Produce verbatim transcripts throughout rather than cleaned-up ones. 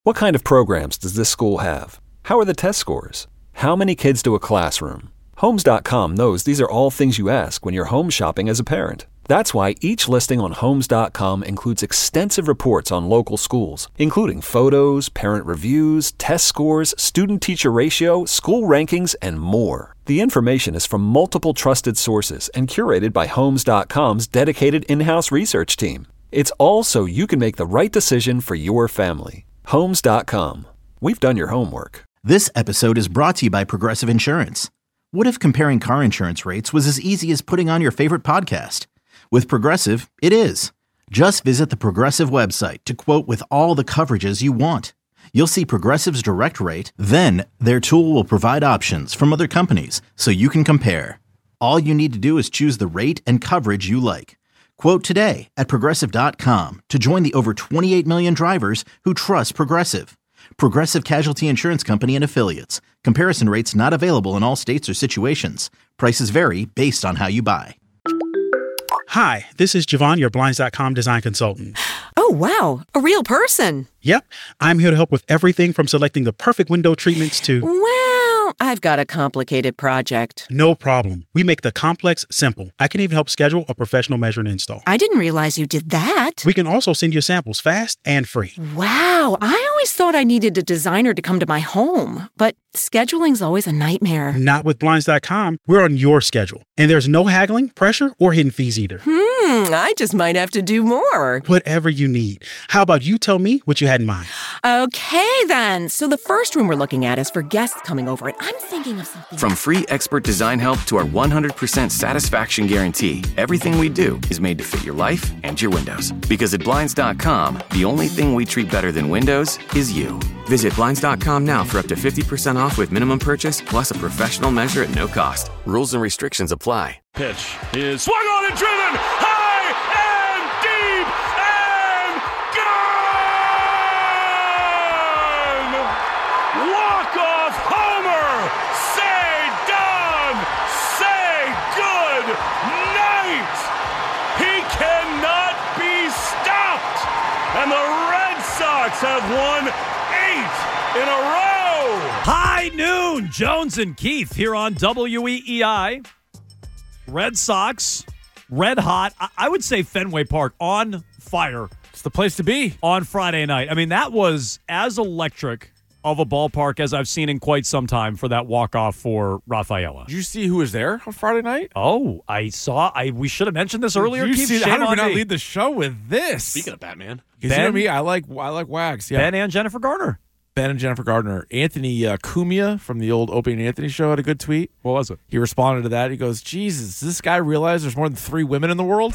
What kind of programs does this school have? How are the test scores? How many kids do a classroom? Homes dot com knows these are all things you ask when you're home shopping as a parent. That's why each listing on Homes dot com includes extensive reports on local schools, including photos, parent reviews, test scores, student-teacher ratio, school rankings, and more. The information is from multiple trusted sources and curated by Homes dot com's dedicated in-house research team. It's all so you can make the right decision for your family. Homes dot com. We've done your homework. This episode is brought to you by Progressive Insurance. What if comparing car insurance rates was as easy as putting on your favorite podcast? With Progressive, it is. Just visit the Progressive website to quote with all the coverages you want. You'll see Progressive's direct rate, then their tool will provide options from other companies so you can compare. All you need to do is choose the rate and coverage you like. Quote today at Progressive dot com to join the over twenty-eight million drivers who trust Progressive. Progressive Casualty Insurance Company and Affiliates. Comparison rates not available in all states or situations. Prices vary based on how you buy. Hi, this is Javon, your Blinds dot com design consultant. Oh, wow. A real person. Yep. I'm here to help with everything from selecting the perfect window treatments to... Well, I've got a complicated project. No problem. We make the complex simple. I can even help schedule a professional measure and install. I didn't realize you did that. We can also send you samples fast and free. Wow. I always thought I needed a designer to come to my home, but scheduling's always a nightmare. Not with Blinds dot com. We're on your schedule. And there's no haggling, pressure, or hidden fees either. Hmm, I just might have to do more. Whatever you need. How about you tell me what you had in mind? Okay, then. So the first room we're looking at is for guests coming over, and I'm thinking of something... From free expert design help to our one hundred percent satisfaction guarantee, everything we do is made to fit your life and your windows. Because at Blinds dot com, the only thing we treat better than windows is you. Visit Blinds dot com now for up to fifty percent off with minimum purchase, plus a professional measure at no cost. Rules and restrictions apply. Pitch is swung on and driven high and deep and gone! Walk-off homer! Say done! Say good night! He cannot be stopped! And the Red Sox have won eight in a row! High noon, Jones and Keith here on W E E I. Red Sox, red hot. I would say Fenway Park on fire. It's the place to be on Friday night. I mean, that was as electric of a ballpark as I've seen in quite some time for that walk-off for Rafaela. Did you see who was there on Friday night? Oh, I saw. I we should have mentioned this earlier. Did you see, how did we not me. lead the show with this? Speaking of Batman. You know me, I like I like Wags. Yeah. Ben and Jennifer Garner. Ben and Jennifer Gardner. Anthony uh, Cumia from the old Opie and Anthony show had a good tweet. What was it? He responded to that. He goes, Jesus, does this guy realize there's more than three women in the world?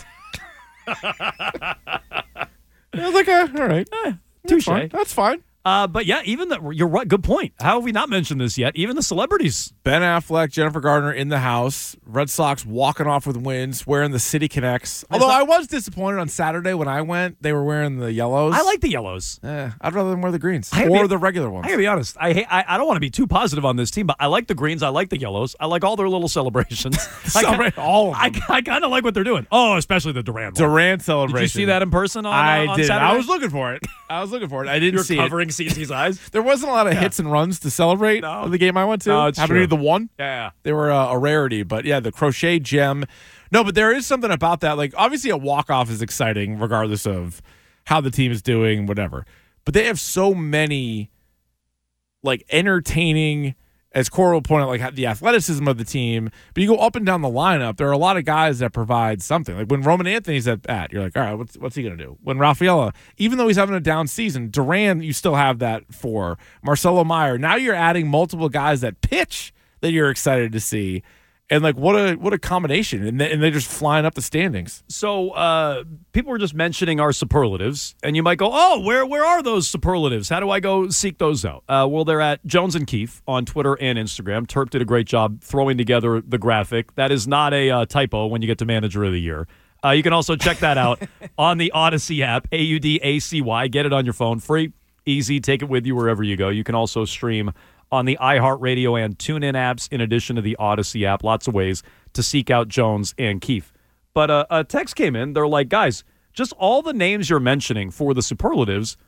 I was like, eh, all right. Eh, touche. That's, that's fine. Uh, but yeah, even the, you're right. Good point. How have we not mentioned this yet? Even the celebrities. Ben Affleck, Jennifer Gardner in the house. Red Sox walking off with wins, wearing the City Connects. Although I was disappointed on Saturday when I went, they were wearing the yellows. I like the yellows. Eh, I'd rather them wear the greens or be, the regular ones. I gotta be honest. I, hate, I I don't want to be too positive on this team, but I like the greens. I like the yellows. I like all their little celebrations. Celebrate I, all of them. I, I kind of like what they're doing. Oh, especially the Durant one. Durant celebration. Did you see that in person on, I uh, on did. Saturday? I was looking for it. I was looking for it. I didn't You're see covering it. C T's eyes. There wasn't a lot of yeah. hits and runs to celebrate no. the game I went to. No, it's Happened true. to be the one. Yeah. They were uh, a rarity, but yeah, the crochet gem. No, but there is something about that. Like, obviously a walk-off is exciting regardless of how the team is doing, whatever. But they have so many, like, entertaining, as Cora pointed out, like the athleticism of the team. But you go up and down the lineup, there are a lot of guys that provide something. Like when Roman Anthony's at bat, you're like, all right, what's what's he gonna do? When Rafaela, even though he's having a down season, Duran, you still have that for Marcelo Meyer. Now you're adding multiple guys that pitch that you're excited to see. And like what a what a combination, and they, and they're just flying up the standings. So uh, people were just mentioning our superlatives, and you might go, "Oh, where where are those superlatives? How do I go seek those out?" Uh, well, they're at Jones and Keith on Twitter and Instagram. Terp did a great job throwing together the graphic. That is not a uh, typo when you get to Manager of the Year. Uh, you can also check that out on the Odyssey app, A U D A C Y. Get it on your phone, free, easy. Take it with you wherever you go. You can also stream on the iHeartRadio and TuneIn apps, in addition to the Odyssey app. Lots of ways to seek out Jones and Keith. But uh, a text came in. They're like, guys, just all the names you're mentioning for the superlatives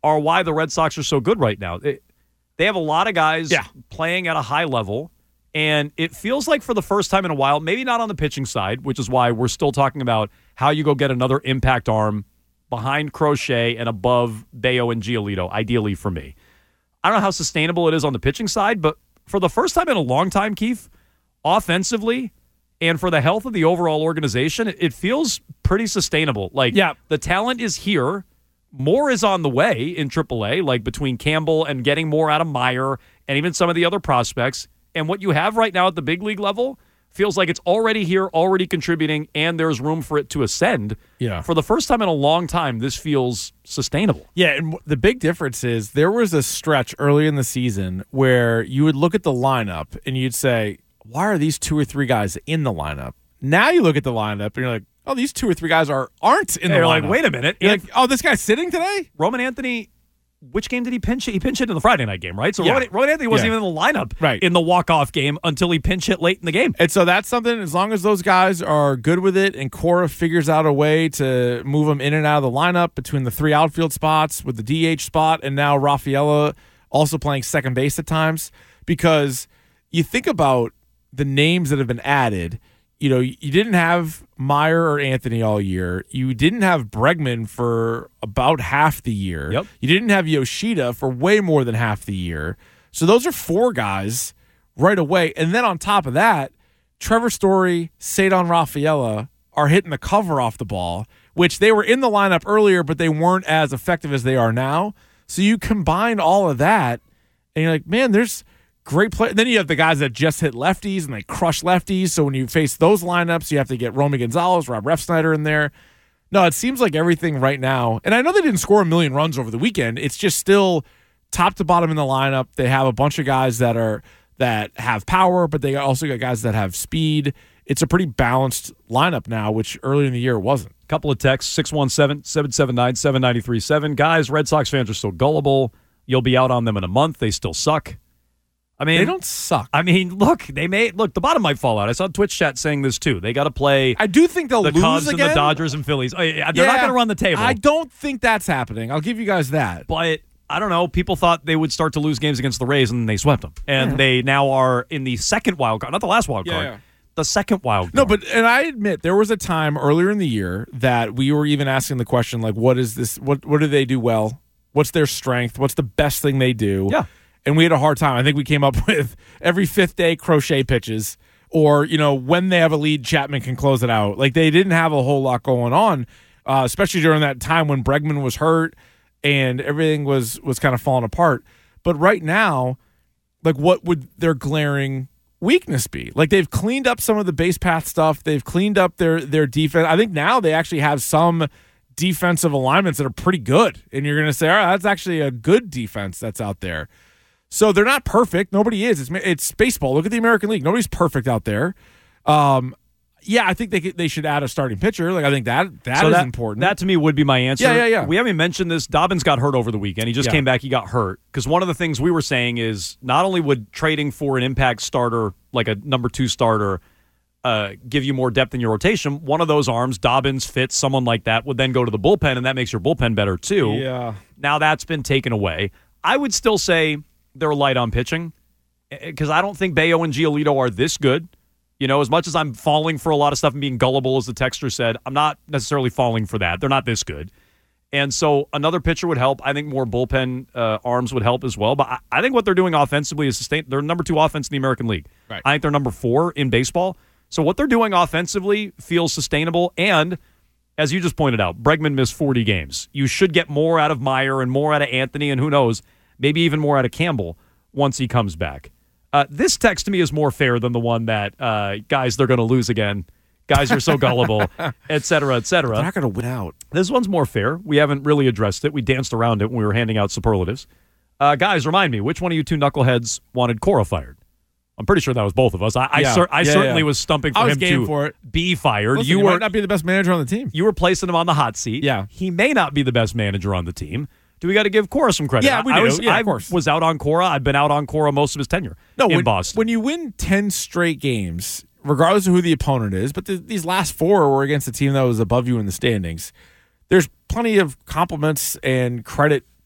are why the Red Sox are so good right now. It, they have a lot of guys yeah. playing at a high level, and it feels like for the first time in a while, maybe not on the pitching side, which is why we're still talking about how you go get another impact arm behind Crochet and above Bello and Giolito, ideally for me. I don't know how sustainable it is on the pitching side, but for the first time in a long time, Keith, offensively and for the health of the overall organization, it feels pretty sustainable. Like, yeah. the talent is here. More is on the way in triple A, like between Campbell and getting more out of Meyer and even some of the other prospects. And what you have right now at the big league level feels like it's already here, already contributing, and there's room for it to ascend. Yeah. For the first time in a long time, this feels sustainable. Yeah, and the big difference is there was a stretch early in the season where you would look at the lineup and you'd say, why are these two or three guys in the lineup? Now you look at the lineup and you're like, oh, these two or three guys are aren't in and the you're lineup. like, wait a minute. You're like, oh, this guy's sitting today? Roman Anthony, which game did he pinch hit? He pinch hit in the Friday night game, right? So Yeah. Roman, Roman Anthony wasn't Yeah. even in the lineup Right. in the walk-off game until he pinch hit late in the game. And so that's something, as long as those guys are good with it and Cora figures out a way to move them in and out of the lineup between the three outfield spots with the D H spot and now Rafaela also playing second base at times, because you think about the names that have been added. You know, you didn't have Meyer or Anthony all year. You didn't have Bregman for about half the year. Yep. You didn't have Yoshida for way more than half the year. So those are four guys right away. And then on top of that, Trevor Story, Cedar Rafaela are hitting the cover off the ball, which they were in the lineup earlier, but they weren't as effective as they are now. So you combine all of that, and you're like, man, there's great play. Then you have the guys that just hit lefties and they crush lefties. So when you face those lineups, you have to get Romy Gonzalez, Rob Refsnyder in there. No, it seems like everything right now. And I know they didn't score a million runs over the weekend. It's just still top to bottom in the lineup. They have a bunch of guys that are that have power, but they also got guys that have speed. It's a pretty balanced lineup now, which earlier in the year it wasn't. Couple of texts, six one seven, seven seven nine, seven nine three seven. Guys, Red Sox fans are still gullible. You'll be out on them in a month. They still suck. I mean, They don't suck. I mean, look, they may look. The bottom might fall out. I saw Twitch chat saying this too. They got to play. I do think they'll the lose Cubs again. and the Dodgers and Phillies. Oh, yeah, they're Yeah, not going to run the table. I don't think that's happening. I'll give you guys that. But I don't know. People thought they would start to lose games against the Rays, and they swept them. And Yeah. they now are in the second wild card, not the last wild Yeah, card, yeah. the second wild card. No, but and I admit there was a time earlier in the year that we were even asking the question, like, what is this? What what do they do well? What's their strength? What's the best thing they do? Yeah. And we had a hard time. I think we came up with every fifth day Crochet pitches, or, you know, when they have a lead, Chapman can close it out. Like, they didn't have a whole lot going on, uh, especially during that time when Bregman was hurt and everything was was kind of falling apart. But right now, like, what would their glaring weakness be? Like, they've cleaned up some of the base path stuff. They've cleaned up their their defense. I think now they actually have some defensive alignments that are pretty good. And you're going to say, all right, that's actually a good defense that's out there. So they're not perfect. Nobody is. It's it's baseball. Look at the American League. Nobody's perfect out there. Um, yeah, I think they could, they should add a starting pitcher. Like, I think that that so is that, important. That to me would be my answer. Yeah, yeah, yeah. We haven't mentioned this. Dobbins got hurt over the weekend. He just Yeah. came back. He got hurt. Because one of the things we were saying is not only would trading for an impact starter, like a number two starter, uh, give you more depth in your rotation, one of those arms, Dobbins, Fitz, someone like that, would then go to the bullpen, and that makes your bullpen better too. Yeah. Now that's been taken away. I would still say they're light on pitching because I don't think Bello and Giolito are this good. You know, as much as I'm falling for a lot of stuff and being gullible, as the texter said, I'm not necessarily falling for that. They're not this good. And so another pitcher would help. I think more bullpen uh, arms would help as well. But I, I think what they're doing offensively is sustain. They're number two offense in the American League. Right. I think they're number four in baseball. So what they're doing offensively feels sustainable. And as you just pointed out, Bregman missed forty games. You should get more out of Meyer and more out of Anthony and who knows, maybe even more out of Campbell once he comes back. Uh, this text to me is more fair than the one that, uh, guys, they're going to lose again. Guys, you're so gullible, et cetera, et cetera. They're not going to win out. This one's more fair. We haven't really addressed it. We danced around it when we were handing out superlatives. Uh, guys, remind me, which one of you two knuckleheads wanted Cora fired? I'm pretty sure that was both of us. I, I, Yeah. cer- I Yeah, certainly yeah. was stumping for I was him game to for it. be fired. Listen, you he were might not be the best manager on the team. you were placing him on the hot seat. Yeah. He may not be the best manager on the team. Do we got to give Cora some credit? Yeah, we I, I do. was, Yeah, of I course. was out on Cora. I've been out on Cora most of his tenure No, in when, Boston. when you win ten straight games, regardless of who the opponent is, but the, these last four were against a team that was above you in the standings, there's plenty of compliments and credit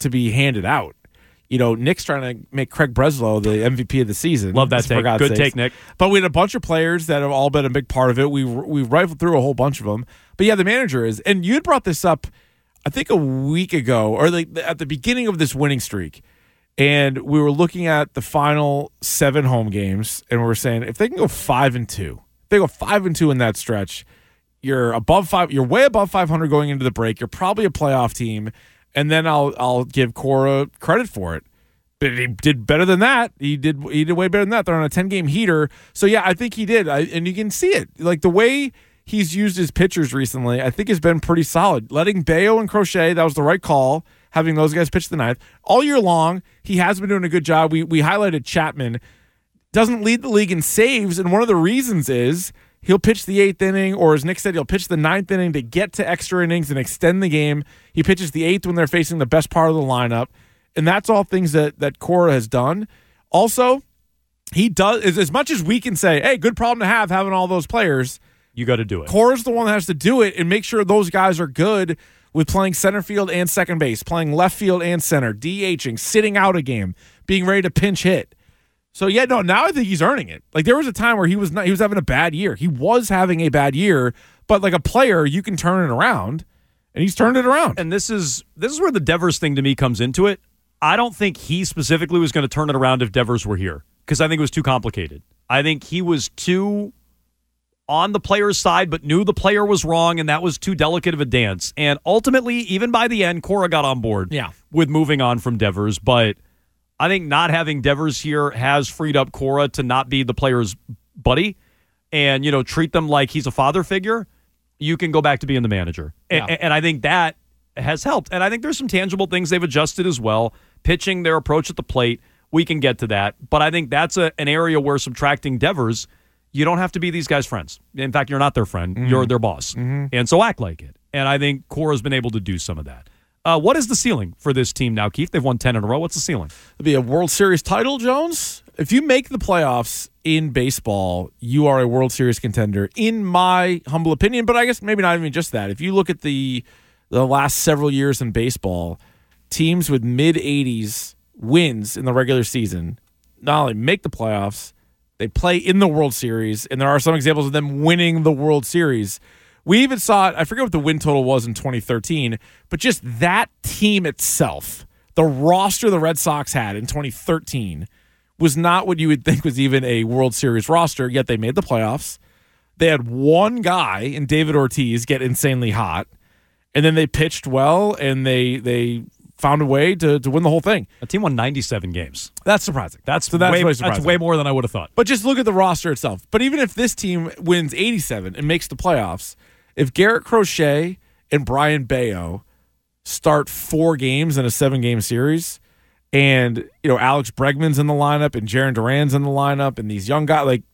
to be handed out. You know, Nick's trying to make Craig Breslow the M V P of the season. Love that take. Good sakes. take, Nick. But we had a bunch of players that have all been a big part of it. We we rifled through a whole bunch of them. But yeah, the manager is. And you had brought this up, I think, a week ago, or like at the beginning of this winning streak. And we were looking at the final seven home games, and we were saying if they can go five and two, if they go five and two in that stretch, you're above five. You're way above five hundred going into the break. You're probably a playoff team. And then I'll I'll give Cora credit for it. But he did better than that. He did he did way better than that. They're on a ten-game heater. So, yeah, I think he did. I, and you can see it. Like, the way he's used his pitchers recently, I think has been pretty solid. Letting Bayo and Crochet, that was the right call, having those guys pitch the ninth. All year long, he has been doing a good job. We, we highlighted Chapman. Doesn't lead the league in saves, and one of the reasons is he'll pitch the eighth inning, or as Nick said, he'll pitch the ninth inning to get to extra innings and extend the game. He pitches the eighth when they're facing the best part of the lineup, and that's all things that, that Cora has done. Also, he does, as, as much as we can say, hey, good problem to have having all those players, you got to do it. Cora's the one that has to do it and make sure those guys are good with playing center field and second base, playing left field and center, DHing, sitting out a game, being ready to pinch hit. So, yeah, no, now I think he's earning it. Like, there was a time where he was not, he was having a bad year. He was having a bad year, but like a player, you can turn it around, and he's turned it around. And this is this is where the Devers thing to me comes into it. I don't think he specifically was going to turn it around if Devers were here, because I think it was too complicated. I think he was too on the player's side, but knew the player was wrong, and that was too delicate of a dance. And ultimately, even by the end, Cora got on board yeah. with moving on from Devers, but I think not having Devers here has freed up Cora to not be the player's buddy and, you know, treat them like he's a father figure. You can go back to being the manager. Yeah. And, and I think that has helped. And I think there's some tangible things they've adjusted as well. Pitching, their approach at the plate, we can get to that. But I think that's a, an area where subtracting Devers, you don't have to be these guys' friends. In fact, you're not their friend. Mm-hmm. You're their boss. Mm-hmm. And so act like it. And I think Cora's been able to do some of that. Uh, what is the ceiling for this team now, Keith? They've won ten in a row. What's the ceiling? It'll be a World Series title, Jones. If you make the playoffs in baseball, you are a World Series contender, in my humble opinion. But I guess maybe not even just that. If you look at the the last several years in baseball, teams with mid-eighties wins in the regular season not only make the playoffs, they play in the World Series, and there are some examples of them winning the World Series. We even saw it, I forget what the win total was in twenty thirteen, but just that team itself, the roster the Red Sox had in twenty thirteen, was not what you would think was even a World Series roster, yet they made the playoffs. They had one guy in David Ortiz get insanely hot, and then they pitched well, and they they found a way to, to win the whole thing. A team won ninety-seven games. That's surprising. That's, so that's, way, really surprising. That's way more than I would have thought. But just look at the roster itself. But even if this team wins eighty-seven and makes the playoffs, if Garrett Crochet and Brian Bayo start four games in a seven-game series, and you know Alex Bregman's in the lineup and Jarren Duran's in the lineup, and these young guys, like,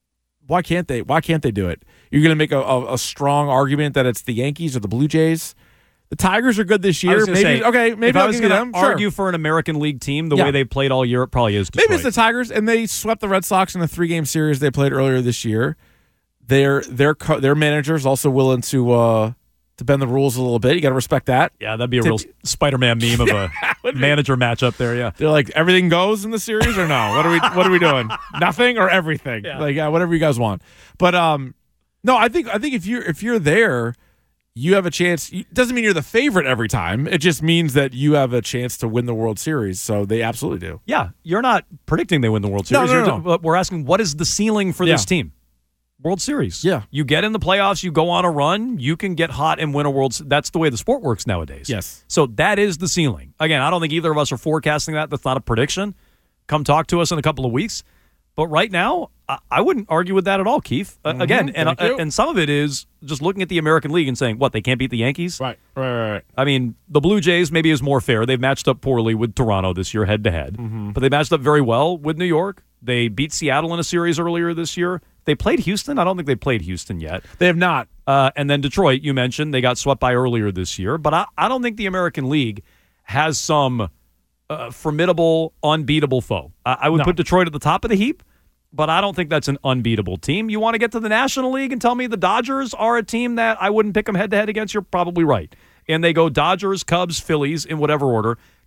why can't they? Why can't they do it? You're going to make a, a, a strong argument that it's the Yankees or the Blue Jays. The Tigers are good this year. Maybe say, okay. Maybe if I'll I was give going you to them. argue Sure. for an American League team the Yeah. way they've played all year, it probably is Detroit. Maybe it's the Tigers, and they swept the Red Sox in the three-game series they played earlier this year. Their their co- their manager is also willing to uh, to bend the rules a little bit. You got to respect that. Yeah, that'd be a real Spider-Man meme of a manager matchup there. Yeah, they're like, everything goes in the series or no? What are we What are we doing? Nothing or everything? Yeah. Like yeah, whatever you guys want. But um, no, I think I think if you're if you're there, you have a chance. It doesn't mean you're the favorite every time. It just means that you have a chance to win the World Series. So they absolutely do. Yeah, you're not predicting they win the World No, Series. no, You're no, no. But we're asking, what is the ceiling for Yeah. this team? World Series. Yeah. You get in the playoffs, you go on a run, you can get hot and win a World Series. That's the way the sport works nowadays. Yes. So that is the ceiling. Again, I don't think either of us are forecasting that. That's not a prediction. Come talk to us in a couple of weeks. But right now, I, I wouldn't argue with that at all, Keith. Uh, Mm-hmm. Again, and Thank you. uh, and some of it is just looking at the American League and saying, what, they can't beat the Yankees? Right. Right. Right. right. I mean, the Blue Jays maybe is more fair. They've matched up poorly with Toronto this year head-to-head. Mm-hmm. But they matched up very well with New York. They beat Seattle in a series earlier this year. They played Houston. I don't think they played Houston yet. They have not. Uh, and then Detroit, you mentioned, they got swept by earlier this year. But I, I don't think the American League has some uh, formidable, unbeatable foe. I, I would No. put Detroit at the top of the heap, but I don't think that's an unbeatable team. You want to get to the National League and tell me the Dodgers are a team that I wouldn't pick them head-to-head against? You're probably right. And they go Dodgers, Cubs, Phillies in whatever order.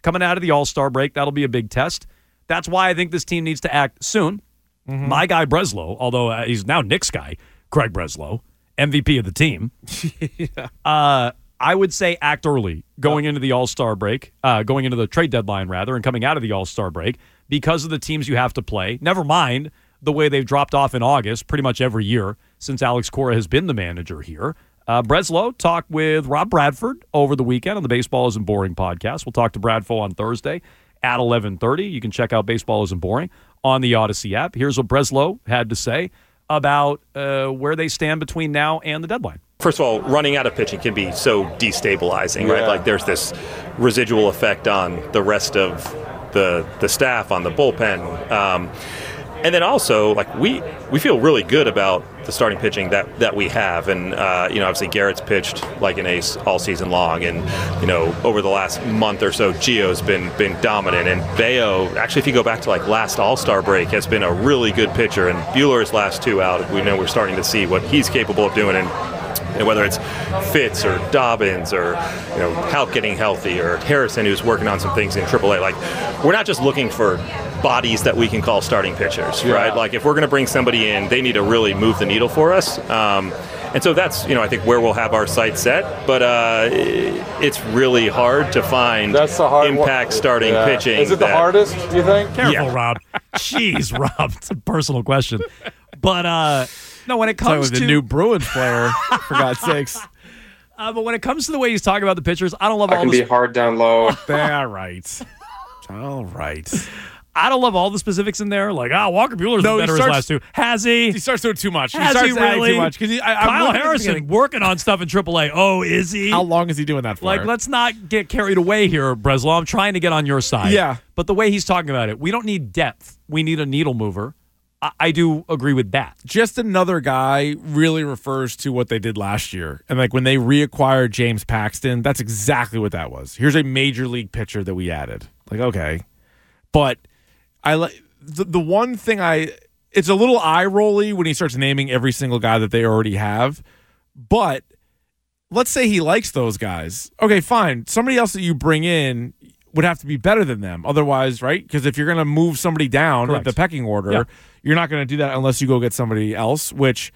coming out of the All-Star break, that'll be a big test. That's why I think this team needs to act soon. Mm-hmm. My guy Breslow, although uh, he's now Nick's guy, Craig Breslow, M V P of the team. yeah. uh, I would say act early going into the All-Star break, uh, going into the trade deadline, rather, and coming out of the All-Star break because of the teams you have to play. Never mind the way they've dropped off in August pretty much every year since Alex Cora has been the manager here. Uh, Breslow talked with Rob Bradford over the weekend on the Baseball Isn't Boring podcast. We'll talk to Bradfo on Thursday at eleven thirty. You can check out Baseball Isn't Boring on the Odyssey app. Here's what Breslow had to say about uh, where they stand between now and the deadline. First of all, running out of pitching can be so destabilizing, yeah. right? Like there's this residual effect on the rest of the the staff, on the bullpen. Um, and then also, like we we feel really good about the starting pitching that, that we have. And, uh, you know, obviously Garrett's pitched like an ace all season long. And, you know, over the last month or so, Gio's been been dominant. And Bayo, actually, if you go back to like last All-Star break, has been a really good pitcher. And Buehler's last two out, we know we're starting to see what he's capable of doing. And you know, whether it's Fitz or Dobbins or, you know, Houck getting healthy or Harrison who's working on some things in triple A, like we're not just looking for bodies that we can call starting pitchers, yeah. right? Like if we're going to bring somebody in, they need to really move the needle for us. Um, and so that's, you know, I think where we'll have our sights set. But uh, it's really hard to find that's the hard impact one. starting yeah. pitching. Is it the that, hardest, do you think? Careful, yeah. Rob. Jeez, Rob. It's a personal question. But, uh, no, when it comes to the new Bruins player, for God's sakes. Uh, but when it comes to the way he's talking about the pitchers, I don't love I all can the be hard down low. All right. All right. I don't love all the specifics in there. Like, ah, oh, Walker Buehler's no, been better starts, his last two. Has he? He starts doing too much. Has he starts he really? too much. He, I, Kyle Harrison working on stuff in triple A. Oh, is he? How long is he doing that for? Like, let's not get carried away here, Breslow. I'm trying to get on your side. Yeah. But the way he's talking about it, we don't need depth. We need a needle mover. I, I do agree with that. Just another guy really refers to what they did last year. And, like, when they reacquired James Paxton, that's exactly what that was. Here's a major league pitcher that we added. Like, okay. But I like the, the one thing I it's a little eye rolly when he starts naming every single guy that they already have. But let's say he likes those guys. Okay, fine. Somebody else that you bring in would have to be better than them. Otherwise, right? Because if you're going to move somebody down Correct. the pecking order, yeah. you're not going to do that unless you go get somebody else, which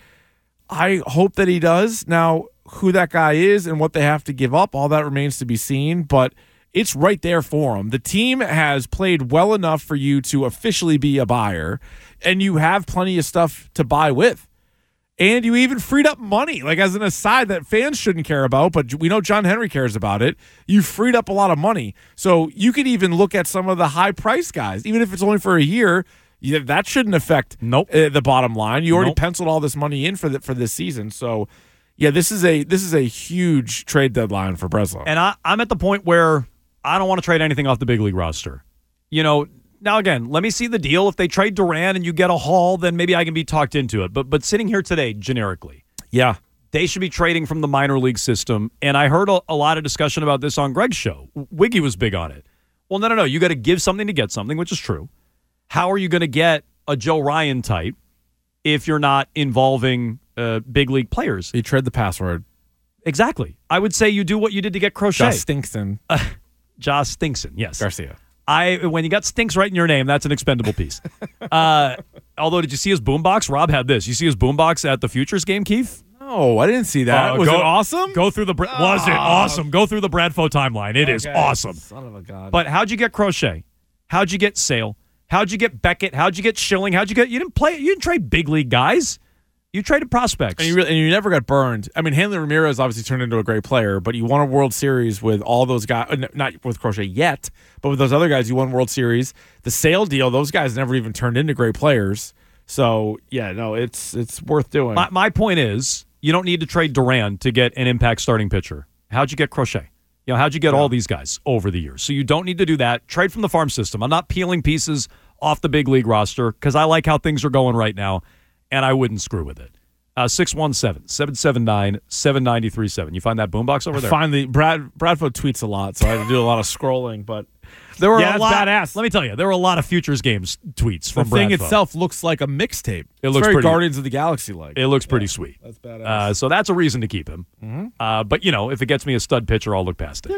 I hope that he does. Now, who that guy is and what they have to give up, all that remains to be seen. But it's right there for them. The team has played well enough for you to officially be a buyer, and you have plenty of stuff to buy with. And you even freed up money, like as an aside that fans shouldn't care about, but we know John Henry cares about it. You freed up a lot of money. So you could even look at some of the high-priced guys, even if it's only for a year. Yeah, that shouldn't affect nope. uh, the bottom line. You already nope. penciled all this money in for the, for this season. So, yeah, this is a this is a huge trade deadline for Breslow. And I, I'm at the point where I don't want to trade anything off the big league roster. You know, now again, let me see the deal. If they trade Duran and you get a haul, then maybe I can be talked into it. But but sitting here today, generically, yeah, they should be trading from the minor league system. And I heard a, a lot of discussion about this on Greg's show. Wiggy was big on it. Well, no, no, no. You got to give something to get something, which is true. How are you going to get a Joe Ryan type if you're not involving uh, big league players? You trade the password. Exactly. I would say you do what you did to get Crochet. Josh Stinkson. Uh, Josh Stinkson, yes. Garcia. I when you got Stinks right in your name, that's an expendable piece. uh, although, did you see his boombox? Rob had this. You see his boombox at the Futures game, Keith? No, I didn't see that. Uh, was go, it awesome? Go through the oh. Was it awesome? Go through the Bradfo timeline. It okay. is awesome. Son of a god. But how'd you get Crochet? How'd you get Sale? How'd you get Beckett? How'd you get Schilling? How'd you get? You didn't play. You didn't trade big league guys. You traded prospects. And you, really, and you never got burned. I mean, Hanley Ramirez obviously turned into a great player, but you won a World Series with all those guys, not with Crochet yet, but with those other guys, you won World Series. The Sale deal, those guys never even turned into great players. So, yeah, no, it's it's worth doing. My, my point is, you don't need to trade Duran to get an impact starting pitcher. How'd you get Crochet? You know, how'd you get yeah. all these guys over the years? So you don't need to do that. Trade from the farm system. I'm not peeling pieces off the big league roster because I like how things are going right now, and I wouldn't screw with it. Uh, six one seven, seven seven nine, seven nine three seven. You find that boombox over there? Finally, Brad Bradford tweets a lot, so I had to do a lot of scrolling, but there were yeah, a lot. Badass. Let me tell you, there were a lot of Futures Games tweets from the thing Bradford. itself looks like a mixtape. It it's looks very pretty, Guardians of the Galaxy like. It looks pretty yeah, sweet. That's badass. Uh, so that's a reason to keep him. Mm-hmm. Uh, but, you know, if it gets me a stud pitcher, I'll look past it. Okay.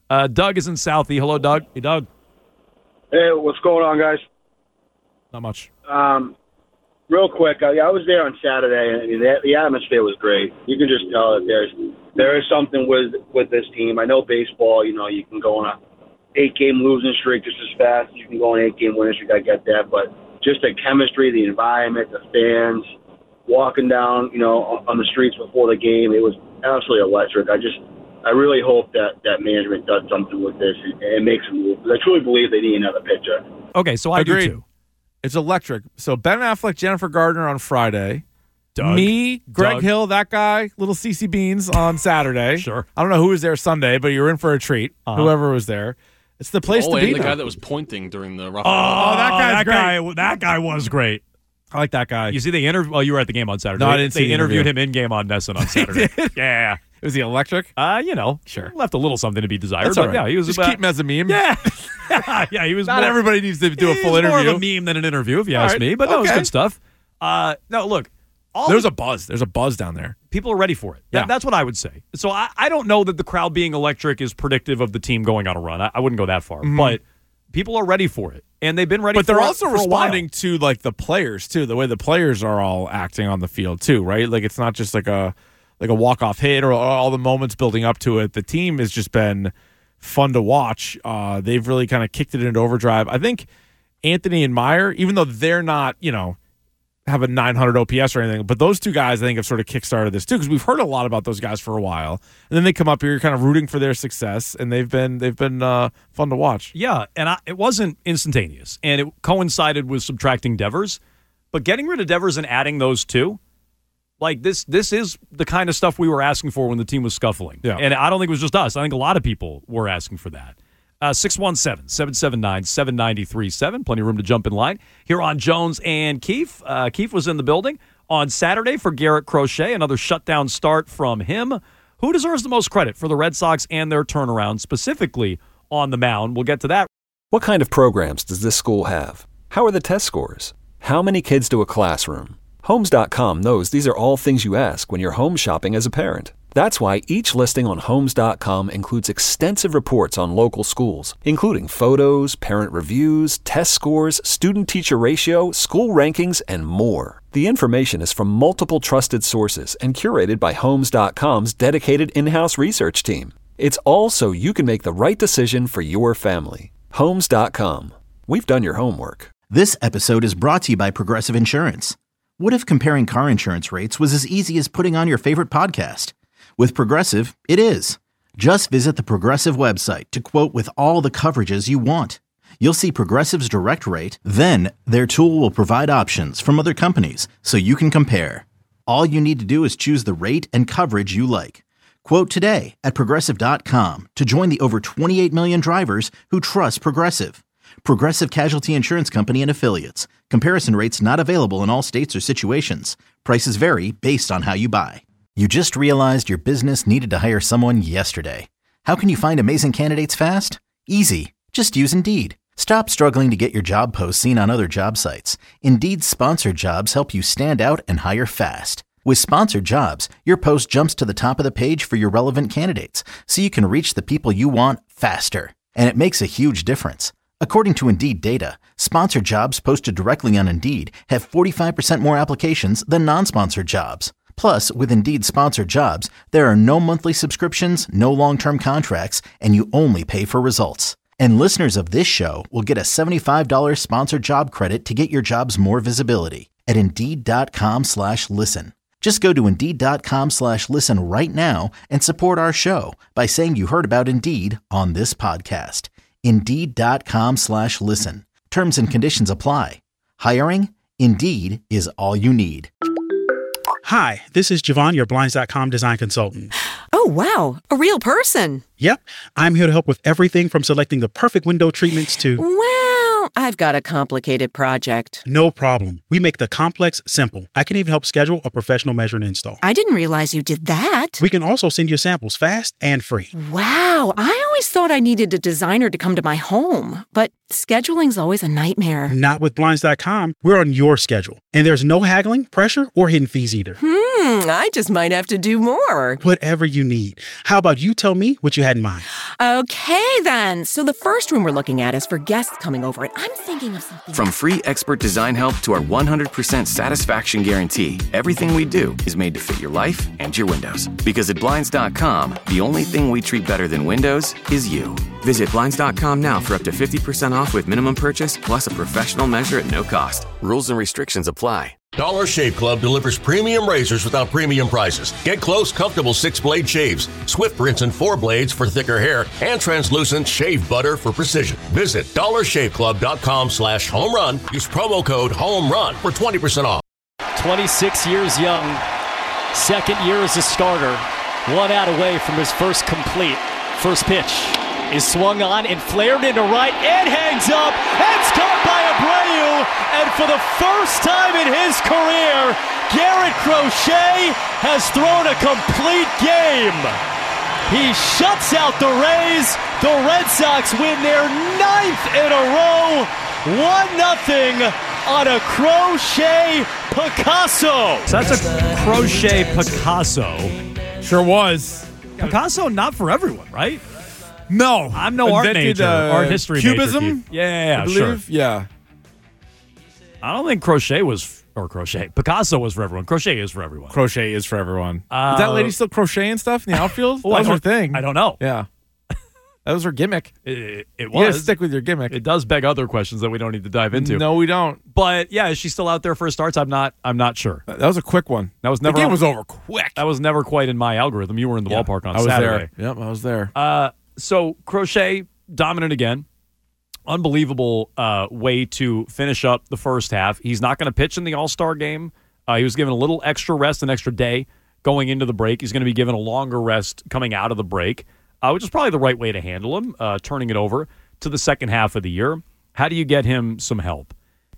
Uh, Doug is in Southie. Hello, Doug. Hey, Doug. Hey, what's going on, guys? Not much. Um, real quick, I, I was there on Saturday, and the, the atmosphere was great. You can just tell that there's there is something with with this team. I know baseball, you know, you can go on a eight-game losing streak just as fast as you can go on an eight-game winning streak. I get that, but just the chemistry, the environment, the fans, walking down, you know, on the streets before the game, it was absolutely electric. I just, I really hope that, that management does something with this and, and makes a move, because I truly believe they need another pitcher. Okay, so I Agreed. do too. It's electric. So Ben Affleck, Jennifer Gardner on Friday. Doug. Me, Greg Doug. Hill, that guy, little C C Beans on Saturday. Sure. I don't know who was there Sunday, but you're in for a treat. Uh-huh. Whoever was there. It's the place oh, to and be. the now. guy that was pointing during the rough. Oh, that guy's that great. guy, that guy was great. I like that guy. You see, they interviewed. Well, you were at the game on Saturday. No, I They- didn't see They the interviewed interview. him in game on Nesson on Saturday. Yeah. Was he electric? Uh, you know, Sure. left a little something to be desired. That's but all right. Yeah, he was Just about, keep him as a meme. Yeah, yeah, he was. Not more, everybody needs to do a he's full more interview. of a meme than an interview, if you All ask right. me. But that was Okay. good stuff. Uh, no, look, all There's the- a buzz. There's a buzz down there. people are ready for it. That- Yeah. that's what I would say. So I, I don't know that the crowd being electric is predictive of the team going on a run. I, I wouldn't go that far, but people are ready for it, and they've been ready. But for they're it also for a while. responding to like the players too, the way the players are all acting on the field too, right? Like it's not just like a like a walk off hit or all the moments building up to it. The team has just been fun to watch. Uh, they've really kind of kicked it into overdrive. I think Anthony and Meyer, even though they're not, you know, have a nine hundred O P S or anything, but those two guys I think have sort of kickstarted this too, because we've heard a lot about those guys for a while, and then they come up here, you're kind of rooting for their success, and they've been they've been uh, fun to watch. Yeah, and I, it wasn't instantaneous, and it coincided with subtracting Devers, but getting rid of Devers and adding those two, like this, this is the kind of stuff we were asking for when the team was scuffling. Yeah. And I don't think it was just us. I think a lot of people were asking for that. Uh, six one seven, seven seven nine, seven nine three seven. Plenty of room to jump in line here on Jones and Keefe. Uh, Keefe was in the building on Saturday for Garrett Crochet. Another shutdown start from him. Who deserves the most credit for the Red Sox and their turnaround, specifically on the mound? We'll get to that. What kind of programs does this school have? How are the test scores? How many kids do a classroom? Homes dot com knows these are all things you ask when you're home shopping as a parent. That's why each listing on Homes dot com includes extensive reports on local schools, including photos, parent reviews, test scores, student-teacher ratio, school rankings, and more. The information is from multiple trusted sources and curated by Homes dot com's dedicated in-house research team. It's all so you can make the right decision for your family. Homes dot com. We've done your homework. This episode is brought to you by Progressive Insurance. What if comparing car insurance rates was as easy as putting on your favorite podcast? With Progressive, it is. Just visit the Progressive website to quote with all the coverages you want. You'll see Progressive's direct rate, then their tool will provide options from other companies so you can compare. All you need to do is choose the rate and coverage you like. Quote today at Progressive dot com to join the over twenty-eight million drivers who trust Progressive. Progressive Casualty Insurance Company and Affiliates. Comparison rates not available in all states or situations. Prices vary based on how you buy. You just realized your business needed to hire someone yesterday. How can you find amazing candidates fast? Easy. Just use Indeed. Stop struggling to get your job posts seen on other job sites. Indeed's sponsored jobs help you stand out and hire fast. With sponsored jobs, your post jumps to the top of the page for your relevant candidates, so you can reach the people you want faster. And it makes a huge difference. According to Indeed data, sponsored jobs posted directly on Indeed have forty-five percent more applications than non-sponsored jobs. Plus, with Indeed sponsored jobs, there are no monthly subscriptions, no long-term contracts, and you only pay for results. And listeners of this show will get a seventy-five dollars sponsored job credit to get your jobs more visibility at Indeed.com slash listen. Just go to Indeed.com slash listen right now and support our show by saying you heard about Indeed on this podcast. Indeed.com slash listen. Terms and conditions apply. Hiring? Indeed is all you need. Hi, this is Javon, your Blinds dot com design consultant. Oh, wow. A real person. Yep, I'm here to help with everything from selecting the perfect window treatments to... Well, I've got a complicated project. No problem. We make the complex simple. I can even help schedule a professional measure and install. I didn't realize you did that. We can also send you samples fast and free. Wow. I always thought I needed a designer to come to my home, but scheduling's always a nightmare. Not with Blinds dot com. We're on your schedule. And there's no haggling, pressure, or hidden fees either. Hmm. Hmm, I just might have to do more. Whatever you need. How about you tell me what you had in mind? Okay, then. So the first room we're looking at is for guests coming over, and I'm thinking of something. From free expert design help to our one hundred percent satisfaction guarantee, everything we do is made to fit your life and your windows. Because at Blinds dot com, the only thing we treat better than windows is you. Visit Blinds dot com now for up to fifty percent off with minimum purchase plus a professional measure at no cost. Rules and restrictions apply. Dollar Shave Club delivers premium razors without premium prices. Get close, comfortable six-blade shaves, swift rinse and four blades for thicker hair, and translucent shave butter for precision. Visit dollar shave club dot com slash home run. Use promo code HOMERUN for twenty percent off. twenty-six years young, second year as a starter, one out away from his first complete. First pitch is swung on and flared into right and hangs up. It's caught by Abreu, and for the first time in his career, Garrett Crochet has thrown a complete game. He shuts out the Rays. The Red Sox win their ninth in a row, one nothing on a Crochet Picasso. So that's a Crochet Picasso. Sure was. Picasso, not for everyone, right? No, I'm no art Invented, major, uh, art history Cubism? major. Yeah, yeah, yeah, I sure. believe. Yeah. I don't think crochet was, or crochet. Picasso was for everyone. Crochet is for everyone. Crochet is for everyone. Uh, is that lady still crocheting stuff in the outfield? well, that I was her don't- thing. I don't know. Yeah. That was her gimmick. It, it You gotta was. stick with your gimmick. It does beg other questions that we don't need to dive into. No, we don't. But yeah, is she still out there for starts? I'm not. I'm not sure. That was a quick one. That was never. The game on- was over quick. That was never quite in my algorithm. You were in the Yeah, ballpark on I was Saturday. there. Yep, I was there. Uh, so Crochet dominant again. Unbelievable uh, way to finish up the first half. He's not going to pitch in the All-Star game. Uh, he was given a little extra rest, an extra day going into the break. He's going to be given a longer rest coming out of the break, uh, which is probably the right way to handle him, uh, turning it over to the second half of the year. How do you get him some help?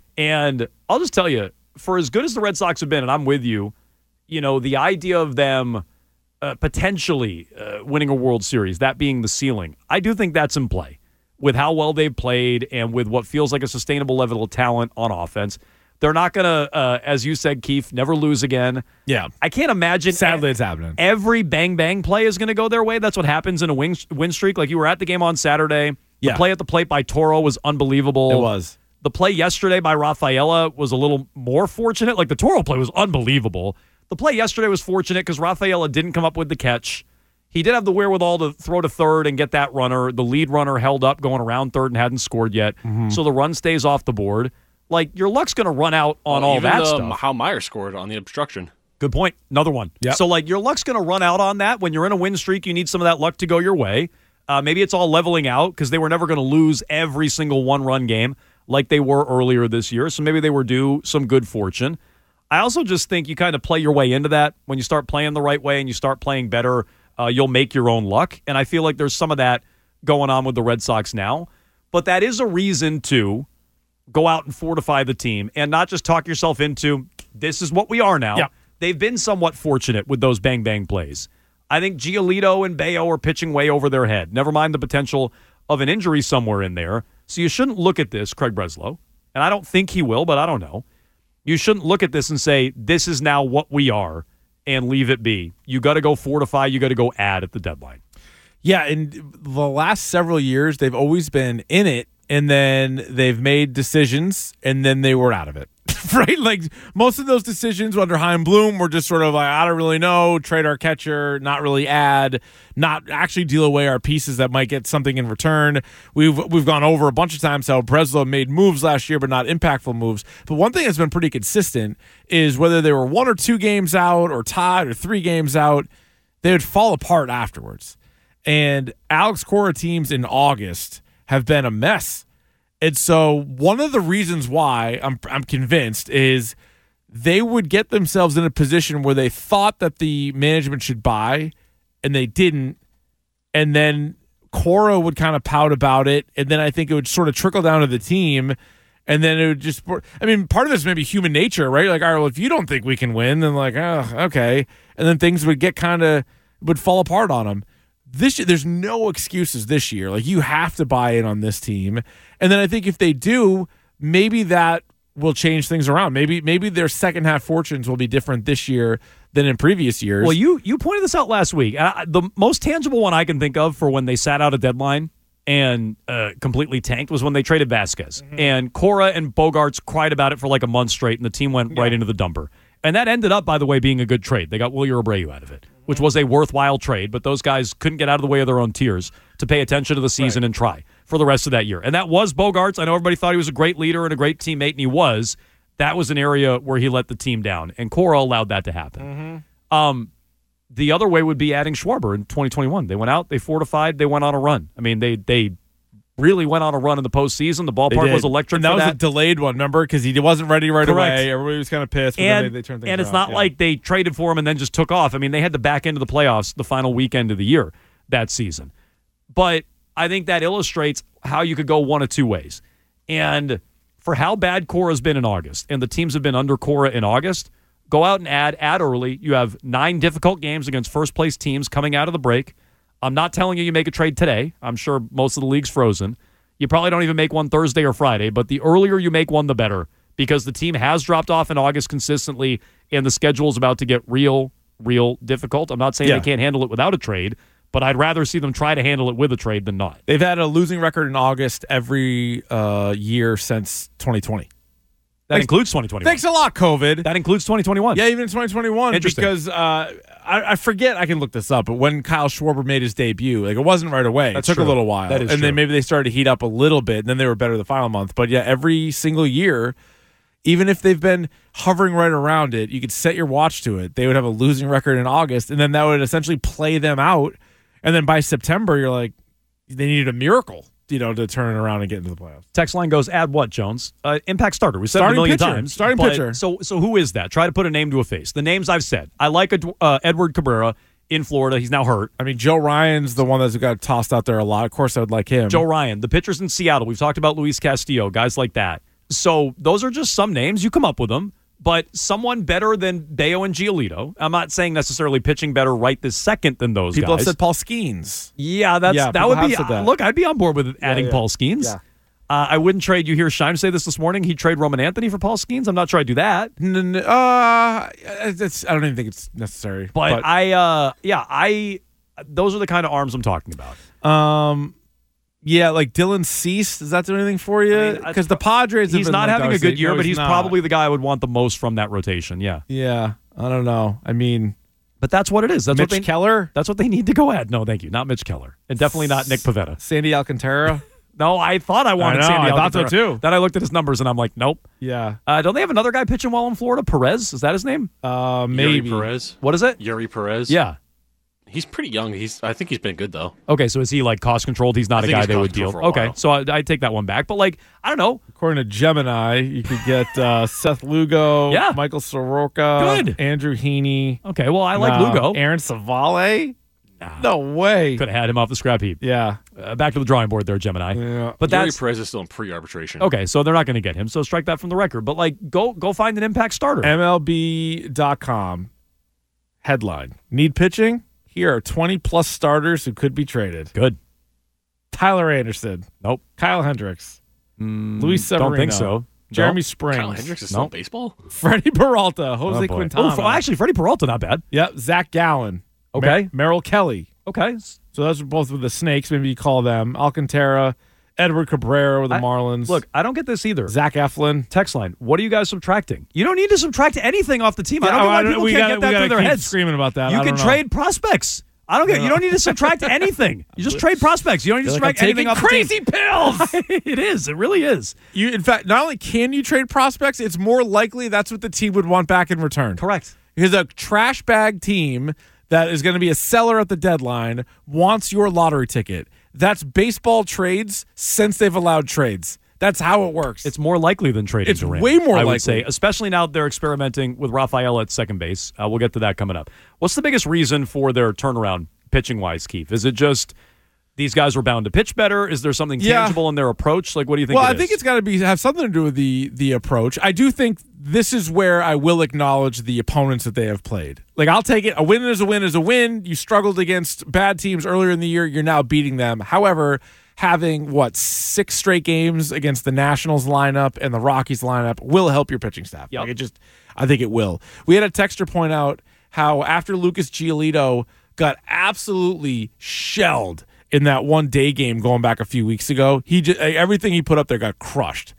And I'll just tell you, for as good as the Red Sox have been, and I'm with you, you know, the idea of them uh, potentially uh, winning a World Series, that being the ceiling, I do think that's in play with how well they've played and with what feels like a sustainable level of talent on offense. They're not going to, uh, as you said, Keith, never lose again. Yeah. I can't imagine. Sadly, e- it's happening. Every bang-bang play is going to go their way. That's what happens in a win, win streak. Like you were at the game on Saturday. Yeah. The play at the plate by Toro was unbelievable. It was. The play yesterday by Rafaela was a little more fortunate. Like the Toro play was unbelievable. The play yesterday was fortunate because Rafaela didn't come up with the catch. He did have the wherewithal to throw to third and get that runner. The lead runner held up going around third and hadn't scored yet. Mm-hmm. So the run stays off the board. Like, your luck's going to run out on well, all even that the, stuff. How Meyer scored on the obstruction. Good point. Another one. Yep. So, like, your luck's going to run out on that. When you're in a win streak, you need some of that luck to go your way. Uh, maybe it's all leveling out because they were never going to lose every single one-run game like they were earlier this year. So maybe they were due some good fortune. I also just think you kind of play your way into that. When you start playing the right way and you start playing better, uh, you'll make your own luck. And I feel like there's some of that going on with the Red Sox now. But that is a reason to go out and fortify the team and not just talk yourself into this is what we are now. Yep. They've been somewhat fortunate with those bang-bang plays. I think Giolito and Bayo are pitching way over their head. Never mind the potential of an injury somewhere in there. So you shouldn't look at this, Craig Breslow, and I don't think he will, but I don't know. You shouldn't look at this and say, this is now what we are, and leave it be. You got to go fortify. You got to go add at the deadline. Yeah, and the last several years, they've always been in it, and then they've made decisions, and then they were out of it. Right? Like, most of those decisions under Chaim Bloom were just sort of like, I don't really know, trade our catcher, not really add, not actually deal away our pieces that might get something in return. We've we've gone over a bunch of times how Breslow made moves last year, but not impactful moves. But one thing that's been pretty consistent is whether they were one or two games out or tied or three games out, they would fall apart afterwards. And Alex Cora teams in August have been a mess. And so one of the reasons why I'm I'm convinced is they would get themselves in a position where they thought that the management should buy and they didn't. And then Cora would kind of pout about it. And then I think it would sort of trickle down to the team. And then it would just, I mean, part of this may be human nature, right? Like, all right, well, if you don't think we can win, then like, oh, okay. And then things would get kind of, would fall apart on them. This year, there's no excuses this year. Like, you have to buy in on this team. And then I think if they do, maybe that will change things around. Maybe maybe their second half fortunes will be different this year than in previous years. Well, you you pointed this out last week. Uh, the most tangible one I can think of for when they sat out a deadline and uh, completely tanked was when they traded Vasquez. Mm-hmm. And Cora and Bogarts cried about it for like a month straight, and the team went yeah. right into the dumper. And that ended up, by the way, being a good trade. They got Wilyer Abreu out of it, mm-hmm. which was a worthwhile trade, but those guys couldn't get out of the way of their own tears to pay attention to the season right. and try for the rest of that year. And that was Bogarts. I know everybody thought he was a great leader and a great teammate, and he was. That was an area where he let the team down, and Cora allowed that to happen. Mm-hmm. Um, the other way would be adding Schwarber in twenty twenty-one. They went out, they fortified, they went on a run. I mean, they they really went on a run in the postseason. The ballpark was electric and that for was that. a delayed one, remember? Because he wasn't ready right Correct. away. Everybody was kind of pissed, but and, then they, they turned things And it's around. not yeah. like they traded for him and then just took off. I mean, they had the back end of the playoffs the final weekend of the year that season. But I think that illustrates how you could go one of two ways. And for how bad Cora's been in August, and the teams have been under Cora in August, go out and add, add early. You have nine difficult games against first-place teams coming out of the break. I'm not telling you you make a trade today. I'm sure most of the league's frozen. You probably don't even make one Thursday or Friday, but the earlier you make one, the better, because the team has dropped off in August consistently, and the schedule is about to get real, real difficult. I'm not saying Yeah. they can't handle it without a trade, but I'd rather see them try to handle it with a trade than not. They've had a losing record in August every uh, year since twenty twenty. That Thanks, includes twenty twenty-one. Thanks a lot, COVID. That includes twenty twenty-one. Yeah, even in twenty twenty-one. Interesting. Because uh, I, I forget, I can look this up, but when Kyle Schwarber made his debut, like it wasn't right away. That's it took true. a little while. That is and true. then maybe they started to heat up a little bit, and then they were better the final month. But yeah, every single year, even if they've been hovering right around it, you could set your watch to it. They would have a losing record in August, and then that would essentially play them out. And then by September, you're like, they needed a miracle, you know, to turn it around and get into the playoffs. Text line goes, add what, Jones? Uh, impact starter. We said Starting it a million pitcher. times. Starting but- pitcher. So, so who is that? Try to put a name to a face. The names I've said. I like uh, Edward Cabrera in Florida. He's now hurt. I mean, Joe Ryan's the one that's got tossed out there a lot. Of course, I would like him. Joe Ryan. The pitchers in Seattle. We've talked about Luis Castillo, guys like that. So those are just some names. You come up with them. But someone better than Bayo and Giolito. I'm not saying necessarily pitching better right this second than those People guys. have said Paul Skeens. Yeah, that's Yeah, that people would have be. said that. Uh, look, I'd be on board with adding yeah. Paul Skeens. Yeah. Uh, I wouldn't trade. You hear Shime say this this morning. He'd trade Roman Anthony for Paul Skeens. I'm not sure I'd do that. N- n- uh, it's, I don't even think it's necessary. But, But, I, uh, yeah, I. Those are the kind of arms I'm talking about. um, yeah, like Dylan Cease. Does that do anything for you? mean, Because the Padres, have He's been not like, having a obviously- good year, no, but he's not. probably the guy I would want the most from that rotation. Yeah, Yeah, I don't know. I mean, but that's what it is. That's Mitch what they. Keller, That's what they need to go at. No, thank you. Not Mitch Keller, and definitely not Nick Pivetta. Sandy Alcantara. No, I thought I wanted I know, Sandy I thought so, Alcantara. too. Then I looked at his numbers and I'm like, nope. yeah, Uh, don't they have another guy pitching well in Florida? Perez? Is that his name? uh, maybe. Yuri Perez. What is it? Yuri Perez. Yeah. He's pretty young. He's. I think he's been good though. Okay, so is he like cost controlled? He's not I a think guy he's they cost would deal. controlled for a Okay, while. so I, I take that one back. But like, I don't know. According to Gemini, you could get uh, Seth Lugo, Yeah. Michael Soroka, Good. Andrew Heaney. Okay, well I like No. Lugo. Aaron Savale. No way. Could have had him off the scrap heap. Yeah. Uh, back to the drawing board there, Gemini. Yeah. But Yuri that's Perez is still in pre-arbitration. okay. So they're not going to get him. So strike that from the record. But like, go go find an impact starter. M L B dot com headline: Need pitching? Here are twenty plus starters who could be traded. Good. Tyler Anderson. Nope. Kyle Hendricks. Mm, Luis Severino. Don't think so. Jeremy No. Springs. Kyle Hendricks is still in Nope. baseball. Freddie Peralta. Jose Oh, boy. Quintana. Oh, for- actually, Freddie Peralta, not bad. Yep. Zach Gallen. Okay. Mer- Merrill Kelly. Okay. So those are both with the Snakes. Maybe you call them Alcantara. Edward Cabrera with the I- Marlins. Look, I don't get this either. Zach Eflin. Text line. What are you guys subtracting? You don't need to subtract anything off the team. I don't Yeah, know why I don't- people we can't gotta- get that we through gotta their keep heads. screaming about that. You I can don't know. trade prospects. I don't get. You don't need to subtract anything. You just trade prospects. You don't need to Feel like subtract I'm anything taking off the team. crazy pills. It is. It really is. You, in fact, not only can you trade prospects, it's more likely that's what the team would want back in return. Correct. Because a trash bag team that is going to be a seller at the deadline wants your lottery ticket. That's baseball trades since they've allowed trades. That's how it works. It's more likely than trading It's Durant. way more I likely. would say, especially now they're experimenting with Rafael at second base. Uh, we'll get to that coming up. What's the biggest reason for their turnaround pitching-wise, Keith? Is it just these guys were bound to pitch better? Is there something Yeah. tangible in their approach? Like, what do you think? Well, it I think is? it's got to be have something to do with the the approach. I do think this is where I will acknowledge the opponents that they have played. Like, I'll take it. A win is a win is a win. You struggled against bad teams earlier in the year. You're now beating them. However, having, what, six straight games against the Nationals lineup and the Rockies lineup will help your pitching staff. Yep. Like it just, I think it will. We had a texter point out how after Lucas Giolito got absolutely shelled in that one day game going back a few weeks ago, he just, everything he put up there got crushed.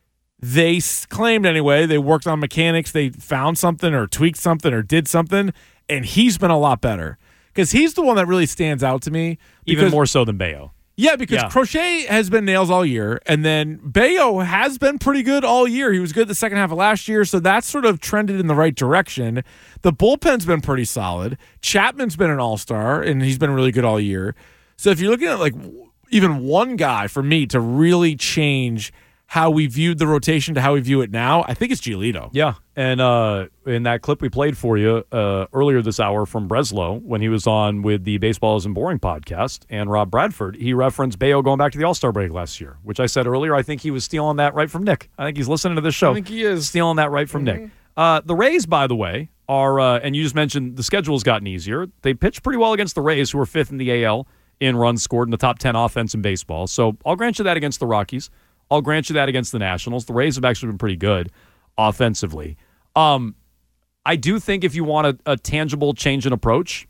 They claimed anyway, they worked on mechanics, they found something or tweaked something or did something, and he's been a lot better. Because he's the one that really stands out to me. Even more so than Bello. Yeah, because Yeah. Crochet has been nails all year, and then Bello has been pretty good all year. He was good the second half of last year, so that's sort of trended in the right direction. The bullpen's been pretty solid. Chapman's been an all-star, and he's been really good all year. So if you're looking at like even one guy for me to really change how we viewed the rotation to how we view it now, I think it's Giolito. Yeah, and uh, in that clip we played for you uh, earlier this hour from Breslow when he was on with the Baseball Isn't Boring podcast and Rob Bradford, he referenced Bello going back to the All-Star break last year, which I said earlier, I think he was stealing that right from Nick. I think he's listening to this show. I think he is. Stealing that right from Mm-hmm. Nick. Uh, the Rays, by the way, are, uh, and you just mentioned the schedule's gotten easier. They pitched pretty well against the Rays, who are fifth in the A L in runs scored in the top ten offense in baseball. So I'll grant you that against the Rockies. I'll grant you that against the Nationals. The Rays have actually been pretty good offensively. Um, I do think if you want a, a tangible change in approach,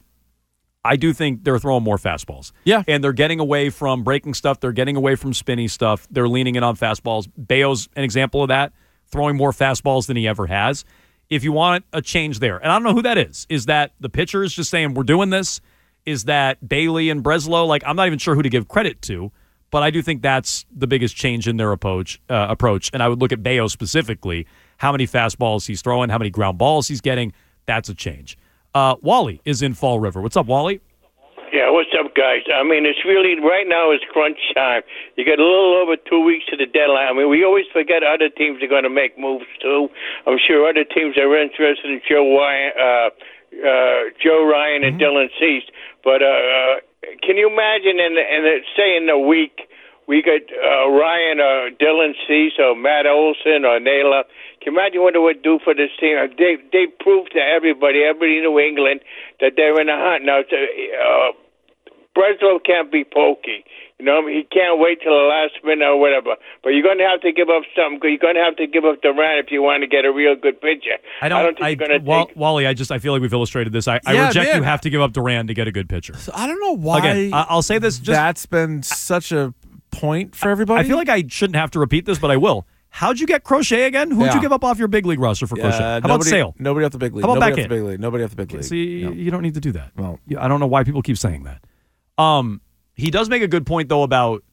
I do think they're throwing more fastballs. Yeah. And they're getting away from breaking stuff. They're getting away from spinny stuff. They're leaning in on fastballs. Bayo's an example of that, throwing more fastballs than he ever has. If you want a change there, and I don't know who that is. Is that the pitchers just saying, we're doing this? Is that Bailey and Breslow? Like, I'm not even sure who to give credit to. But I do think that's the biggest change in their approach. Uh, approach, and I would look at Bello specifically. How many fastballs he's throwing, how many ground balls he's getting. That's a change. Uh, Wally is in Fall River. What's up, Wally? Yeah, what's up, guys? I mean, it's really right now is crunch time. You got a little over two weeks to the deadline. I mean, we always forget other teams are going to make moves too. I'm sure other teams are interested in Joe Ryan, uh, uh, Joe Ryan and mm-hmm. Dylan Cease, but. Uh, uh, Can you imagine, in, in the, say in a week, we got uh, Ryan or Dylan Cease or Matt Olson or Naylor. Can you imagine what it would do for this team? They they proved to everybody, everybody in New England, that they're in a hunt. Now, uh, Breslow can't be pokey. You know, he can't wait till the last minute or whatever. But you're going to have to give up something. You're going to have to give up Durant if you want to get a real good pitcher. I don't, I don't think I, you're going to Wall, take... Wally, I just I feel like we've illustrated this. I, I Yeah, reject man. you have to give up Durant to get a good pitcher. So I don't know why. Again, I- I'll say this. Just, that's been such a point for everybody. I feel like I shouldn't have to repeat this, but I will. How'd you get Crochet again? Who'd Yeah. you give up off your big league roster for Crochet? Uh, How nobody, about Sale? Nobody off the big league. How about nobody back off the big league. Nobody off the big league. See, No. you don't need to do that. Well, I don't know why people keep saying that. Um, he does make a good point, though, about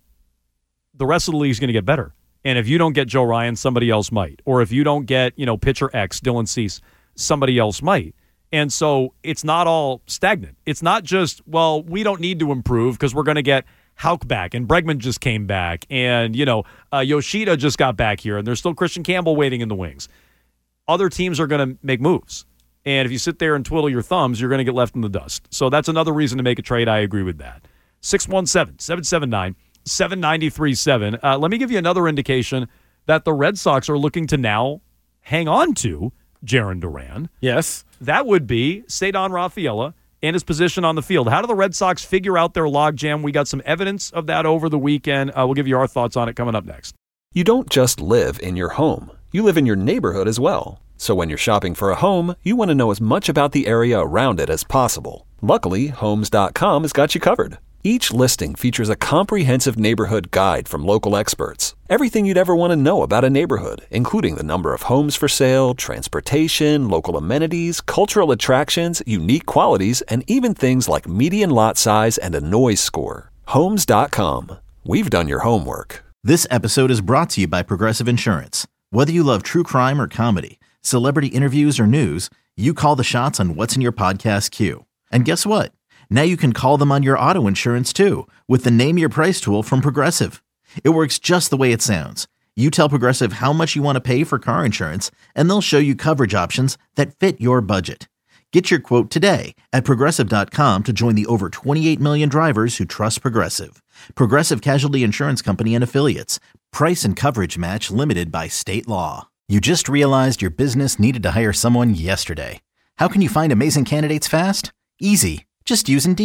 the rest of the league is going to get better. And if you don't get Joe Ryan, somebody else might. Or if you don't get, you know, pitcher X, Dylan Cease, somebody else might. And so it's not all stagnant. It's not just, well, we don't need to improve because we're going to get Houck back, and Bregman just came back, and, you know, uh, Yoshida just got back here, and there's still Christian Campbell waiting in the wings. Other teams are going to make moves. And if you sit there and twiddle your thumbs, you're going to get left in the dust. So that's another reason to make a trade. I agree with that. six one seven, seven seven nine, seven nine three seven. Uh, let me give you another indication that the Red Sox are looking to now hang on to Jarren Duran. Yes. That would be Cedar Rafaela and his position on the field. How do the Red Sox figure out their logjam? We got some evidence of that over the weekend. Uh, we'll give you our thoughts on it coming up next. You don't just live in your home. You live in your neighborhood as well. So when you're shopping for a home, you want to know as much about the area around it as possible. Luckily, Homes dot com has got you covered. Each listing features a comprehensive neighborhood guide from local experts. Everything you'd ever want to know about a neighborhood, including the number of homes for sale, transportation, local amenities, cultural attractions, unique qualities, and even things like median lot size and a noise score. Homes dot com. We've done your homework. This episode is brought to you by Progressive Insurance. Whether you love true crime or comedy, celebrity interviews or news, you call the shots on what's in your podcast queue. And guess what? Now you can call them on your auto insurance too with the Name Your Price tool from Progressive. It works just the way it sounds. You tell Progressive how much you want to pay for car insurance, and they'll show you coverage options that fit your budget. Get your quote today at Progressive dot com to join the over twenty-eight million drivers who trust Progressive. Progressive Casualty Insurance Company and Affiliates. Price and coverage match limited by state law. You just realized your business needed to hire someone yesterday. How can you find amazing candidates fast? Easy. Just use Indeed.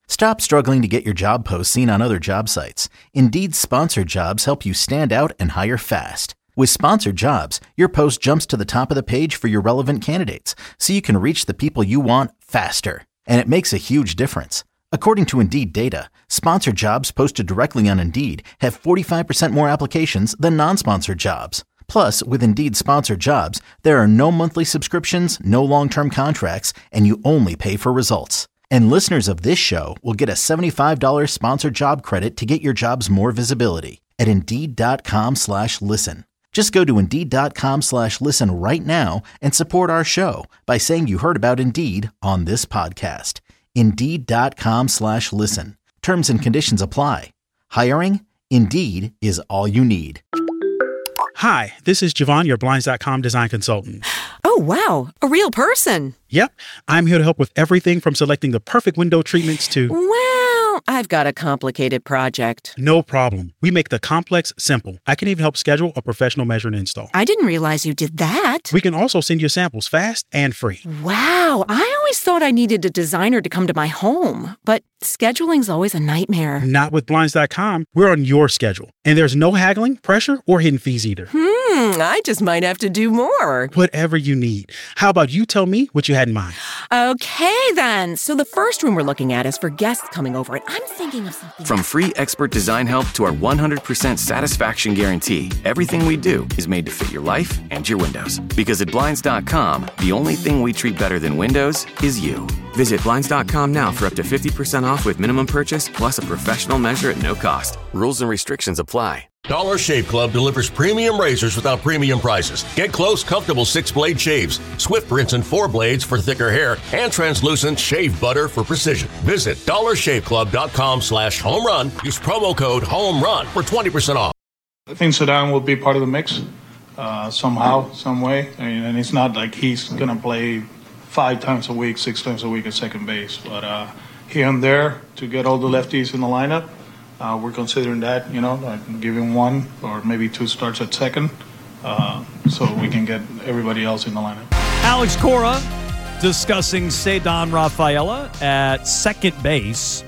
Stop struggling to get your job post seen on other job sites. Indeed's sponsored jobs help you stand out and hire fast. With sponsored jobs, your post jumps to the top of the page for your relevant candidates, so you can reach the people you want faster. And it makes a huge difference. According to Indeed data, sponsored jobs posted directly on Indeed have forty-five percent more applications than non-sponsored jobs. Plus, with Indeed sponsored jobs, there are no monthly subscriptions, no long-term contracts, and you only pay for results. And listeners of this show will get a seventy-five dollars sponsored job credit to get your jobs more visibility at Indeed.com slash listen. Just go to Indeed.com slash listen right now and support our show by saying you heard about Indeed on this podcast. Indeed.com slash listen. Terms and conditions apply. Hiring? Indeed is all you need. Hi, this is Javon, your Blinds dot com design consultant. Oh, wow. A real person. Yep. I'm here to help with everything from selecting the perfect window treatments to... Well, I've got a complicated project. No problem. We make the complex simple. I can even help schedule a professional measure and install. I didn't realize you did that. We can also send you samples fast and free. Wow. I always thought I needed a designer to come to my home, but scheduling's always a nightmare. Not with Blinds dot com. We're on your schedule. And there's no haggling, pressure, or hidden fees either. Hmm, I just might have to do more. Whatever you need. How about you tell me what you had in mind? Okay, then. So the first room we're looking at is for guests coming over, and I'm thinking of something. From free expert design help to our one hundred percent satisfaction guarantee, everything we do is made to fit your life and your windows. Because at Blinds dot com, the only thing we treat better than windows is you. Visit Blinds dot com now for up to fifty percent off with minimum purchase plus a professional measure at no cost. Rules and restrictions apply. Dollar Shave Club delivers premium razors without premium prices. Get close, comfortable six-blade shaves, Swift rinse and four blades for thicker hair, and translucent shave butter for precision. Visit dollar shave club dot com slash home run. Use promo code HOMERUN for twenty percent off. I think Sedan will be part of the mix uh, somehow, some way. I mean, and it's not like he's going to play five times a week, six times a week at second base. But uh, here and there, to get all the lefties in the lineup, Uh, we're considering that, you know, like giving one or maybe two starts at second uh, so we can get everybody else in the lineup. Alex Cora discussing Ceddanne Rafaela at second base.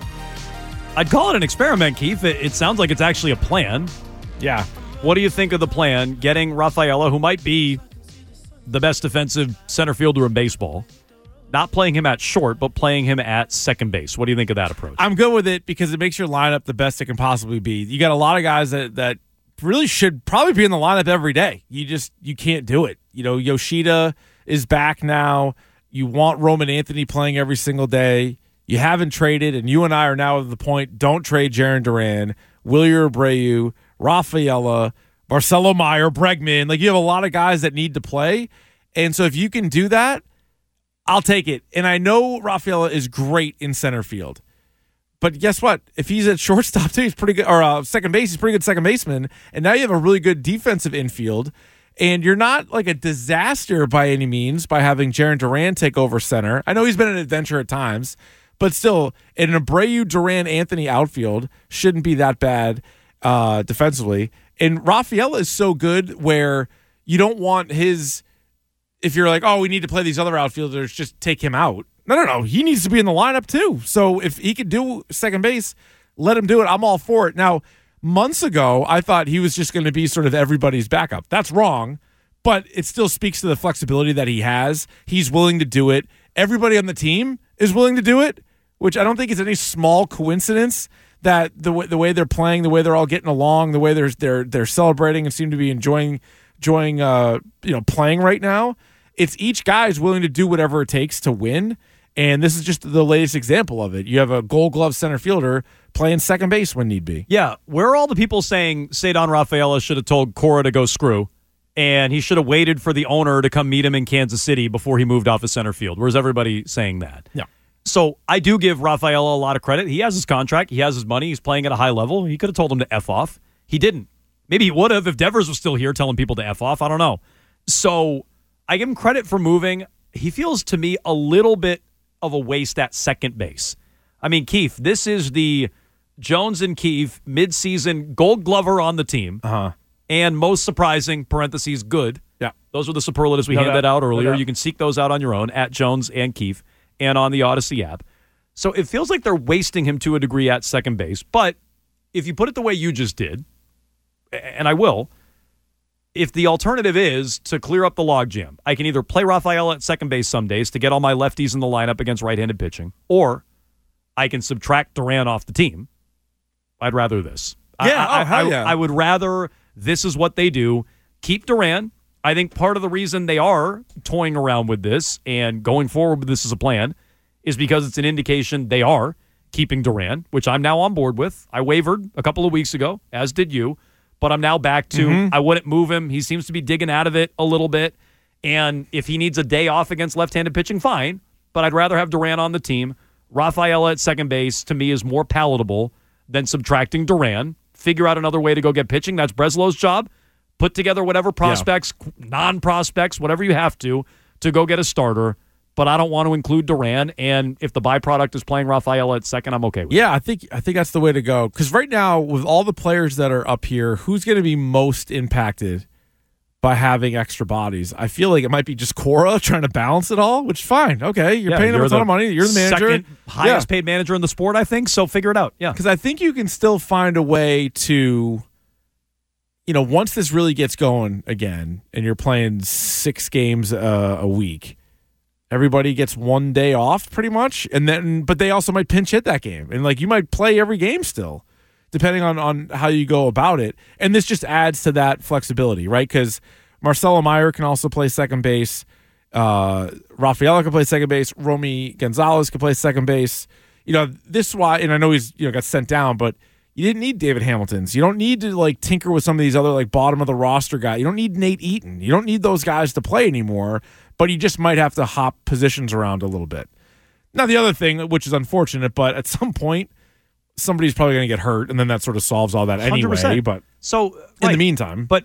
I'd call it an experiment, Keith. It, it sounds like it's actually a plan. Yeah. What do you think of the plan, getting Rafaela, who might be the best defensive center fielder in baseball, not playing him at short, but playing him at second base? What do you think of that approach? I'm good with it because it makes your lineup the best it can possibly be. You got a lot of guys that, that really should probably be in the lineup every day. You just you can't do it. You know, Yoshida is back now. You want Roman Anthony playing every single day. You haven't traded, and you and I are now at the point, don't trade Jarren Duran, Wilyer Abreu, Rafaela, Marcelo Meyer, Bregman. Like, you have a lot of guys that need to play. And so if you can do that, I'll take it. And I know Rafaela is great in center field. But guess what? If he's at shortstop too, he's pretty good. Or uh, second base, he's pretty good second baseman. And now you have a really good defensive infield. And you're not like a disaster by any means by having Jarren Duran take over center. I know he's been an adventure at times. But still, an Abreu, Duran, Anthony outfield shouldn't be that bad uh, defensively. And Rafaela is so good where you don't want his... If you're like, oh, we need to play these other outfielders, just take him out. No, no, no. He needs to be in the lineup too. So if he could do second base, let him do it. I'm all for it. Now, months ago, I thought he was just going to be sort of everybody's backup. That's wrong, but it still speaks to the flexibility that he has. He's willing to do it. Everybody on the team is willing to do it, which I don't think is any small coincidence that the way, the way they're playing, the way they're all getting along, the way they're they're they're celebrating and seem to be enjoying enjoying uh you know playing right now. It's each guy is willing to do whatever it takes to win, and this is just the latest example of it. You have a Gold Glove center fielder playing second base when need be. Yeah, where are all the people saying Ceddanne Rafaela should have told Cora to go screw, and he should have waited for the owner to come meet him in Kansas City before he moved off his center field? Where's everybody saying that? Yeah. So I do give Rafaela a lot of credit. He has his contract. He has his money. He's playing at a high level. He could have told him to F off. He didn't. Maybe he would have if Devers was still here telling people to F off. I don't know. So I give him credit for moving. He feels to me a little bit of a waste at second base. I mean, Keith, this is the Jones and Keith midseason Gold Glover on the team. Uh-huh. And most surprising, parentheses, good. Yeah. Those were the superlatives we No handed doubt. out earlier. No doubt. You can seek those out on your own at Jones and Keith and on the Odyssey app. So it feels like they're wasting him to a degree at second base. But if you put it the way you just did, and I will, if the alternative is to clear up the logjam, I can either play Rafael at second base some days to get all my lefties in the lineup against right-handed pitching, or I can subtract Duran off the team. I'd rather this. Yeah, I, oh, hell I, yeah. I would rather this is what they do. Keep Duran. I think part of the reason they are toying around with this and going forward with this as a plan is because it's an indication they are keeping Duran, which I'm now on board with. I wavered a couple of weeks ago, as did you, but I'm now back to Mm-hmm. I wouldn't move him. He seems to be digging out of it a little bit, and if he needs a day off against left-handed pitching, fine, but I'd rather have Duran on the team. Rafael at second base, to me, is more palatable than subtracting Duran. Figure out another way to go get pitching. That's Breslow's job. Put together whatever prospects, yeah. non-prospects, whatever you have to, to go get a starter. But I don't want to include Duran. And if the byproduct is playing Rafael at second, I'm okay with yeah, it. I think I think that's the way to go. Because right now, with all the players that are up here, who's going to be most impacted by having extra bodies? I feel like it might be just Cora trying to balance it all, which is fine. Okay, you're yeah, paying you're him a ton of money. You're the manager. Second highest yeah. paid manager in the sport, I think. So figure it out. Yeah, because I think you can still find a way to, you know, once this really gets going again, and you're playing six games uh, a week, everybody gets one day off pretty much, and then but they also might pinch hit that game, and like you might play every game still, depending on on how you go about it. And this just adds to that flexibility, right? Because Marcelo Meyer can also play second base. Uh, Rafael can play second base. Romy Gonzalez can play second base. You know, this is why, and I know he's, you know, got sent down, but you didn't need David Hamilton's. You don't need to, like, tinker with some of these other, like, bottom-of-the-roster guys. You don't need Nate Eaton. You don't need those guys to play anymore, but you just might have to hop positions around a little bit. Now, the other thing, which is unfortunate, but at some point, somebody's probably going to get hurt, and then that sort of solves all that anyway. one hundred percent. But so, in right, the meantime. But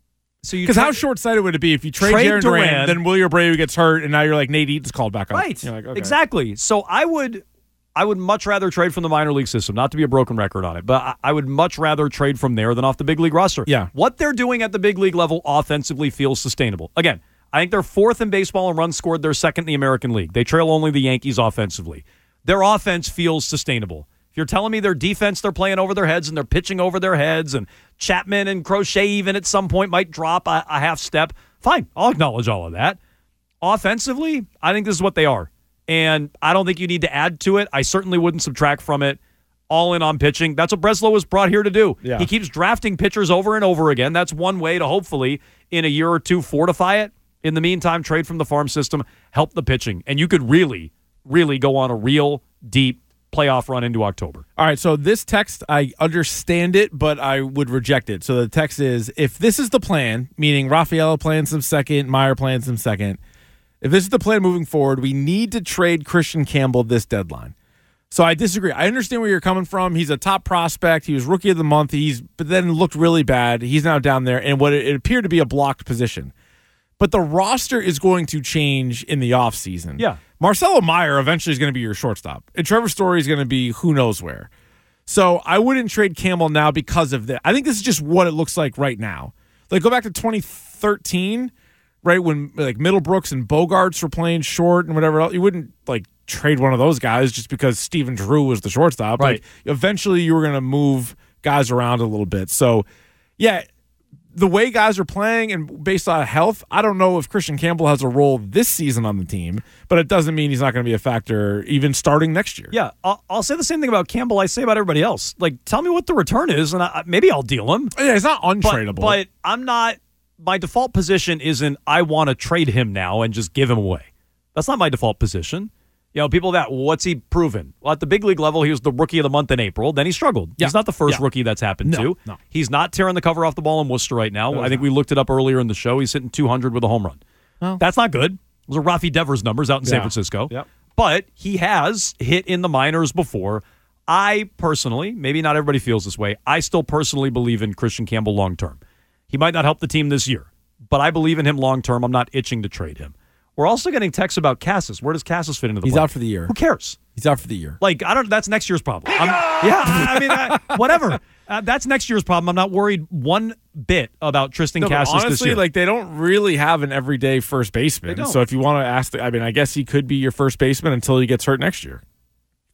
so you Because how short-sighted would it be if you trade, trade Jarren Duran, Duran, then Willie Abreu gets hurt, and now you're like, Nate Eaton's called back up. Right. You're like, okay. Exactly. So I would I would much rather trade from the minor league system, not to be a broken record on it, but I, I would much rather trade from there than off the big league roster. Yeah. What they're doing at the big league level offensively feels sustainable. Again, I think they're fourth in baseball in runs scored. They're second in the American League. They trail only the Yankees offensively. Their offense feels sustainable. If you're telling me their defense, they're playing over their heads and they're pitching over their heads, and Chapman and Crochet even at some point might drop a, a half step, fine. I'll acknowledge all of that. Offensively, I think this is what they are. And I don't think you need to add to it. I certainly wouldn't subtract from it. All in on pitching. That's what Breslow was brought here to do. Yeah. He keeps drafting pitchers over and over again. That's one way to hopefully, in a year or two, fortify it. In the meantime, trade from the farm system, help the pitching. And you could really, really go on a real deep playoff run into October. All right, so this text, I understand it, but I would reject it. So the text is, if this is the plan, meaning Rafael playing some second, Meyer playing some second, if this is the plan moving forward, we need to trade Christian Campbell this deadline. So I disagree. I understand where you're coming from. He's a top prospect. He was rookie of the month. He's but then looked really bad. He's now down there in what it appeared to be a blocked position. But the roster is going to change in the offseason. Yeah. Marcelo Meyer eventually is going to be your shortstop. And Trevor Story is going to be who knows where. So I wouldn't trade Campbell now because of that. I think this is just what it looks like right now. Like, go back to twenty thirteen, right, when like Middlebrooks and Bogarts were playing short and whatever else. You wouldn't, like, trade one of those guys just because Steven Drew was the shortstop. Right. Like, eventually you were going to move guys around a little bit. So, yeah, the way guys are playing and based on health, I don't know if Christian Campbell has a role this season on the team, but it doesn't mean he's not going to be a factor even starting next year. Yeah, I'll, I'll say the same thing about Campbell I say about everybody else. Like, tell me what the return is, and I, maybe I'll deal him. Yeah, it's not untradeable. But, but I'm not – my default position isn't I want to trade him now and just give him away. That's not my default position. You know, people that, what's he proven? Well, at the big league level, he was the rookie of the month in April. Then he struggled. Yeah. He's not the first yeah. rookie that's happened no, to. No. He's not tearing the cover off the ball in Worcester right now. No, I think not. we looked it up earlier in the show. He's hitting two hundred with a home run. Well, that's not good. Those are Rafi Devers numbers out in yeah. San Francisco. Yep. But he has hit in the minors before. I personally, maybe not everybody feels this way, I still personally believe in Christian Campbell long term. He might not help the team this year, but I believe in him long term. I'm not itching to trade him. We're also getting texts about Cassis. Where does Cassis fit into the He's plan? out for the year. Who cares? He's out for the year. Like, I don't. That's next year's problem. I'm, yeah, I mean, uh, whatever. Uh, that's next year's problem. I'm not worried one bit about Tristan No, Cassis honestly, this year. like, they don't really have an everyday first baseman. They don't. So if you want to ask, the, I mean, I guess he could be your first baseman until he gets hurt next year.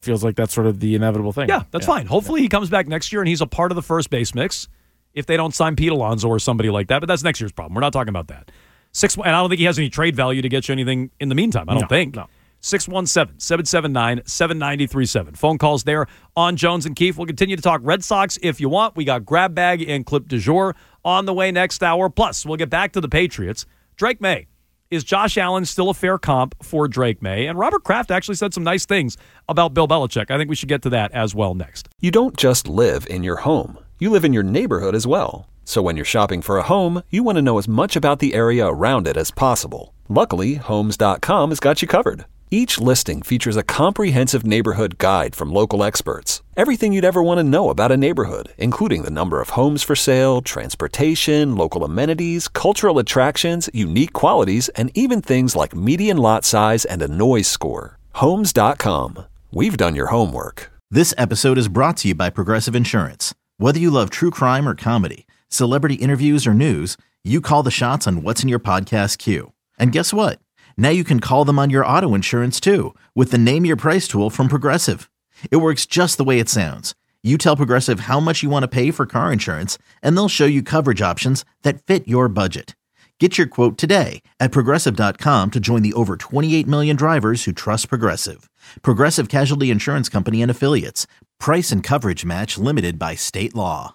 feels like that's sort of the inevitable thing. Yeah, that's yeah. fine. Hopefully yeah. he comes back next year and he's a part of the first base mix if they don't sign Pete Alonso or somebody like that. But that's next year's problem. We're not talking about that. Six, and I don't think he has any trade value to get you anything in the meantime. I don't no, think. No. six one seven, seven seven nine, seven nine three seven. Phone calls there on Jones and Keefe. We'll continue to talk Red Sox if you want. We got Grab Bag and Clip du Jour on the way next hour. Plus, we'll get back to the Patriots. Drake May. Is Josh Allen still a fair comp for Drake May? And Robert Kraft actually said some nice things about Bill Belichick. I think we should get to that as well next. You don't just live in your home. You live in your neighborhood as well. So when you're shopping for a home, you want to know as much about the area around it as possible. Luckily, Homes dot com has got you covered. Each listing features a comprehensive neighborhood guide from local experts. Everything you'd ever want to know about a neighborhood, including the number of homes for sale, transportation, local amenities, cultural attractions, unique qualities, and even things like median lot size and a noise score. Homes dot com. We've done your homework. This episode is brought to you by Progressive Insurance. Whether you love true crime or comedy, celebrity interviews or news, you call the shots on what's in your podcast queue. And guess what? Now you can call them on your auto insurance too with the Name Your Price tool from Progressive. It works just the way it sounds. You tell Progressive how much you want to pay for car insurance, and they'll show you coverage options that fit your budget. Get your quote today at Progressive dot com to join the over twenty-eight million drivers who trust Progressive. Progressive Casualty Insurance Company and Affiliates. Price and coverage match limited by state law.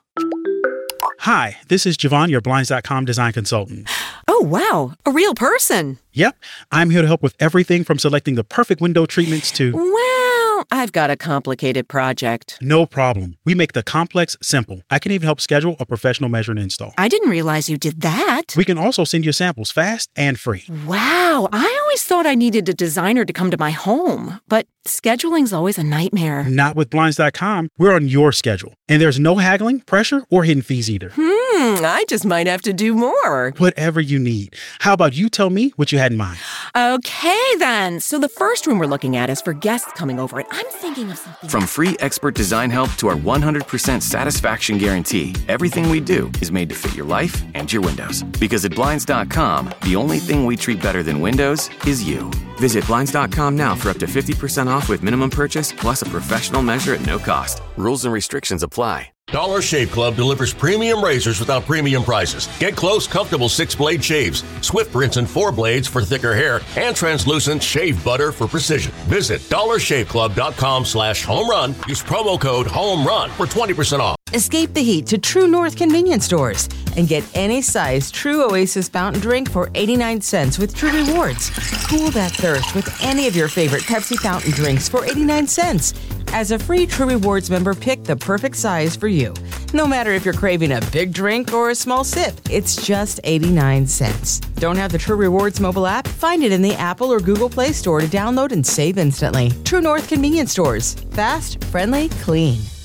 Hi, this is Javon, your Blinds dot com design consultant. Oh, wow. A real person. Yep. I'm here to help with everything from selecting the perfect window treatments to... Well, I've got a complicated project. No problem. We make the complex simple. I can even help schedule a professional measure and install. I didn't realize you did that. We can also send you samples fast and free. Wow. I always thought I needed a designer to come to my home, but scheduling's always a nightmare. Not with Blinds dot com. We're on your schedule. And there's no haggling, pressure, or hidden fees either. Hmm, I just might have to do more. Whatever you need. How about you tell me what you had in mind? Okay, then. So the first room we're looking at is for guests coming over, and I'm thinking of something... From free expert design help to our one hundred percent satisfaction guarantee, everything we do is made to fit your life and your windows. Because at Blinds dot com, the only thing we treat better than windows is you. Visit Blinds dot com now for up to fifty percent off with minimum purchase, plus a professional measure at no cost. Rules and restrictions apply. Dollar Shave Club delivers premium razors without premium prices. Get close, comfortable six-blade shaves, Swift rinse and four blades for thicker hair, and translucent shave butter for precision. Visit dollar shave club dot com slash home run. Use promo code HOMERUN for twenty percent off. Escape the heat to True North convenience stores and get any size True Oasis fountain drink for eighty-nine cents with True Rewards. Cool that thirst with any of your favorite Pepsi fountain drinks for eighty-nine cents. As a free True Rewards member, pick the perfect size for you. No matter if you're craving a big drink or a small sip, it's just eighty-nine cents. Don't have the True Rewards mobile app? Find it in the Apple or Google Play Store to download and save instantly. True North convenience stores. Fast, friendly, clean.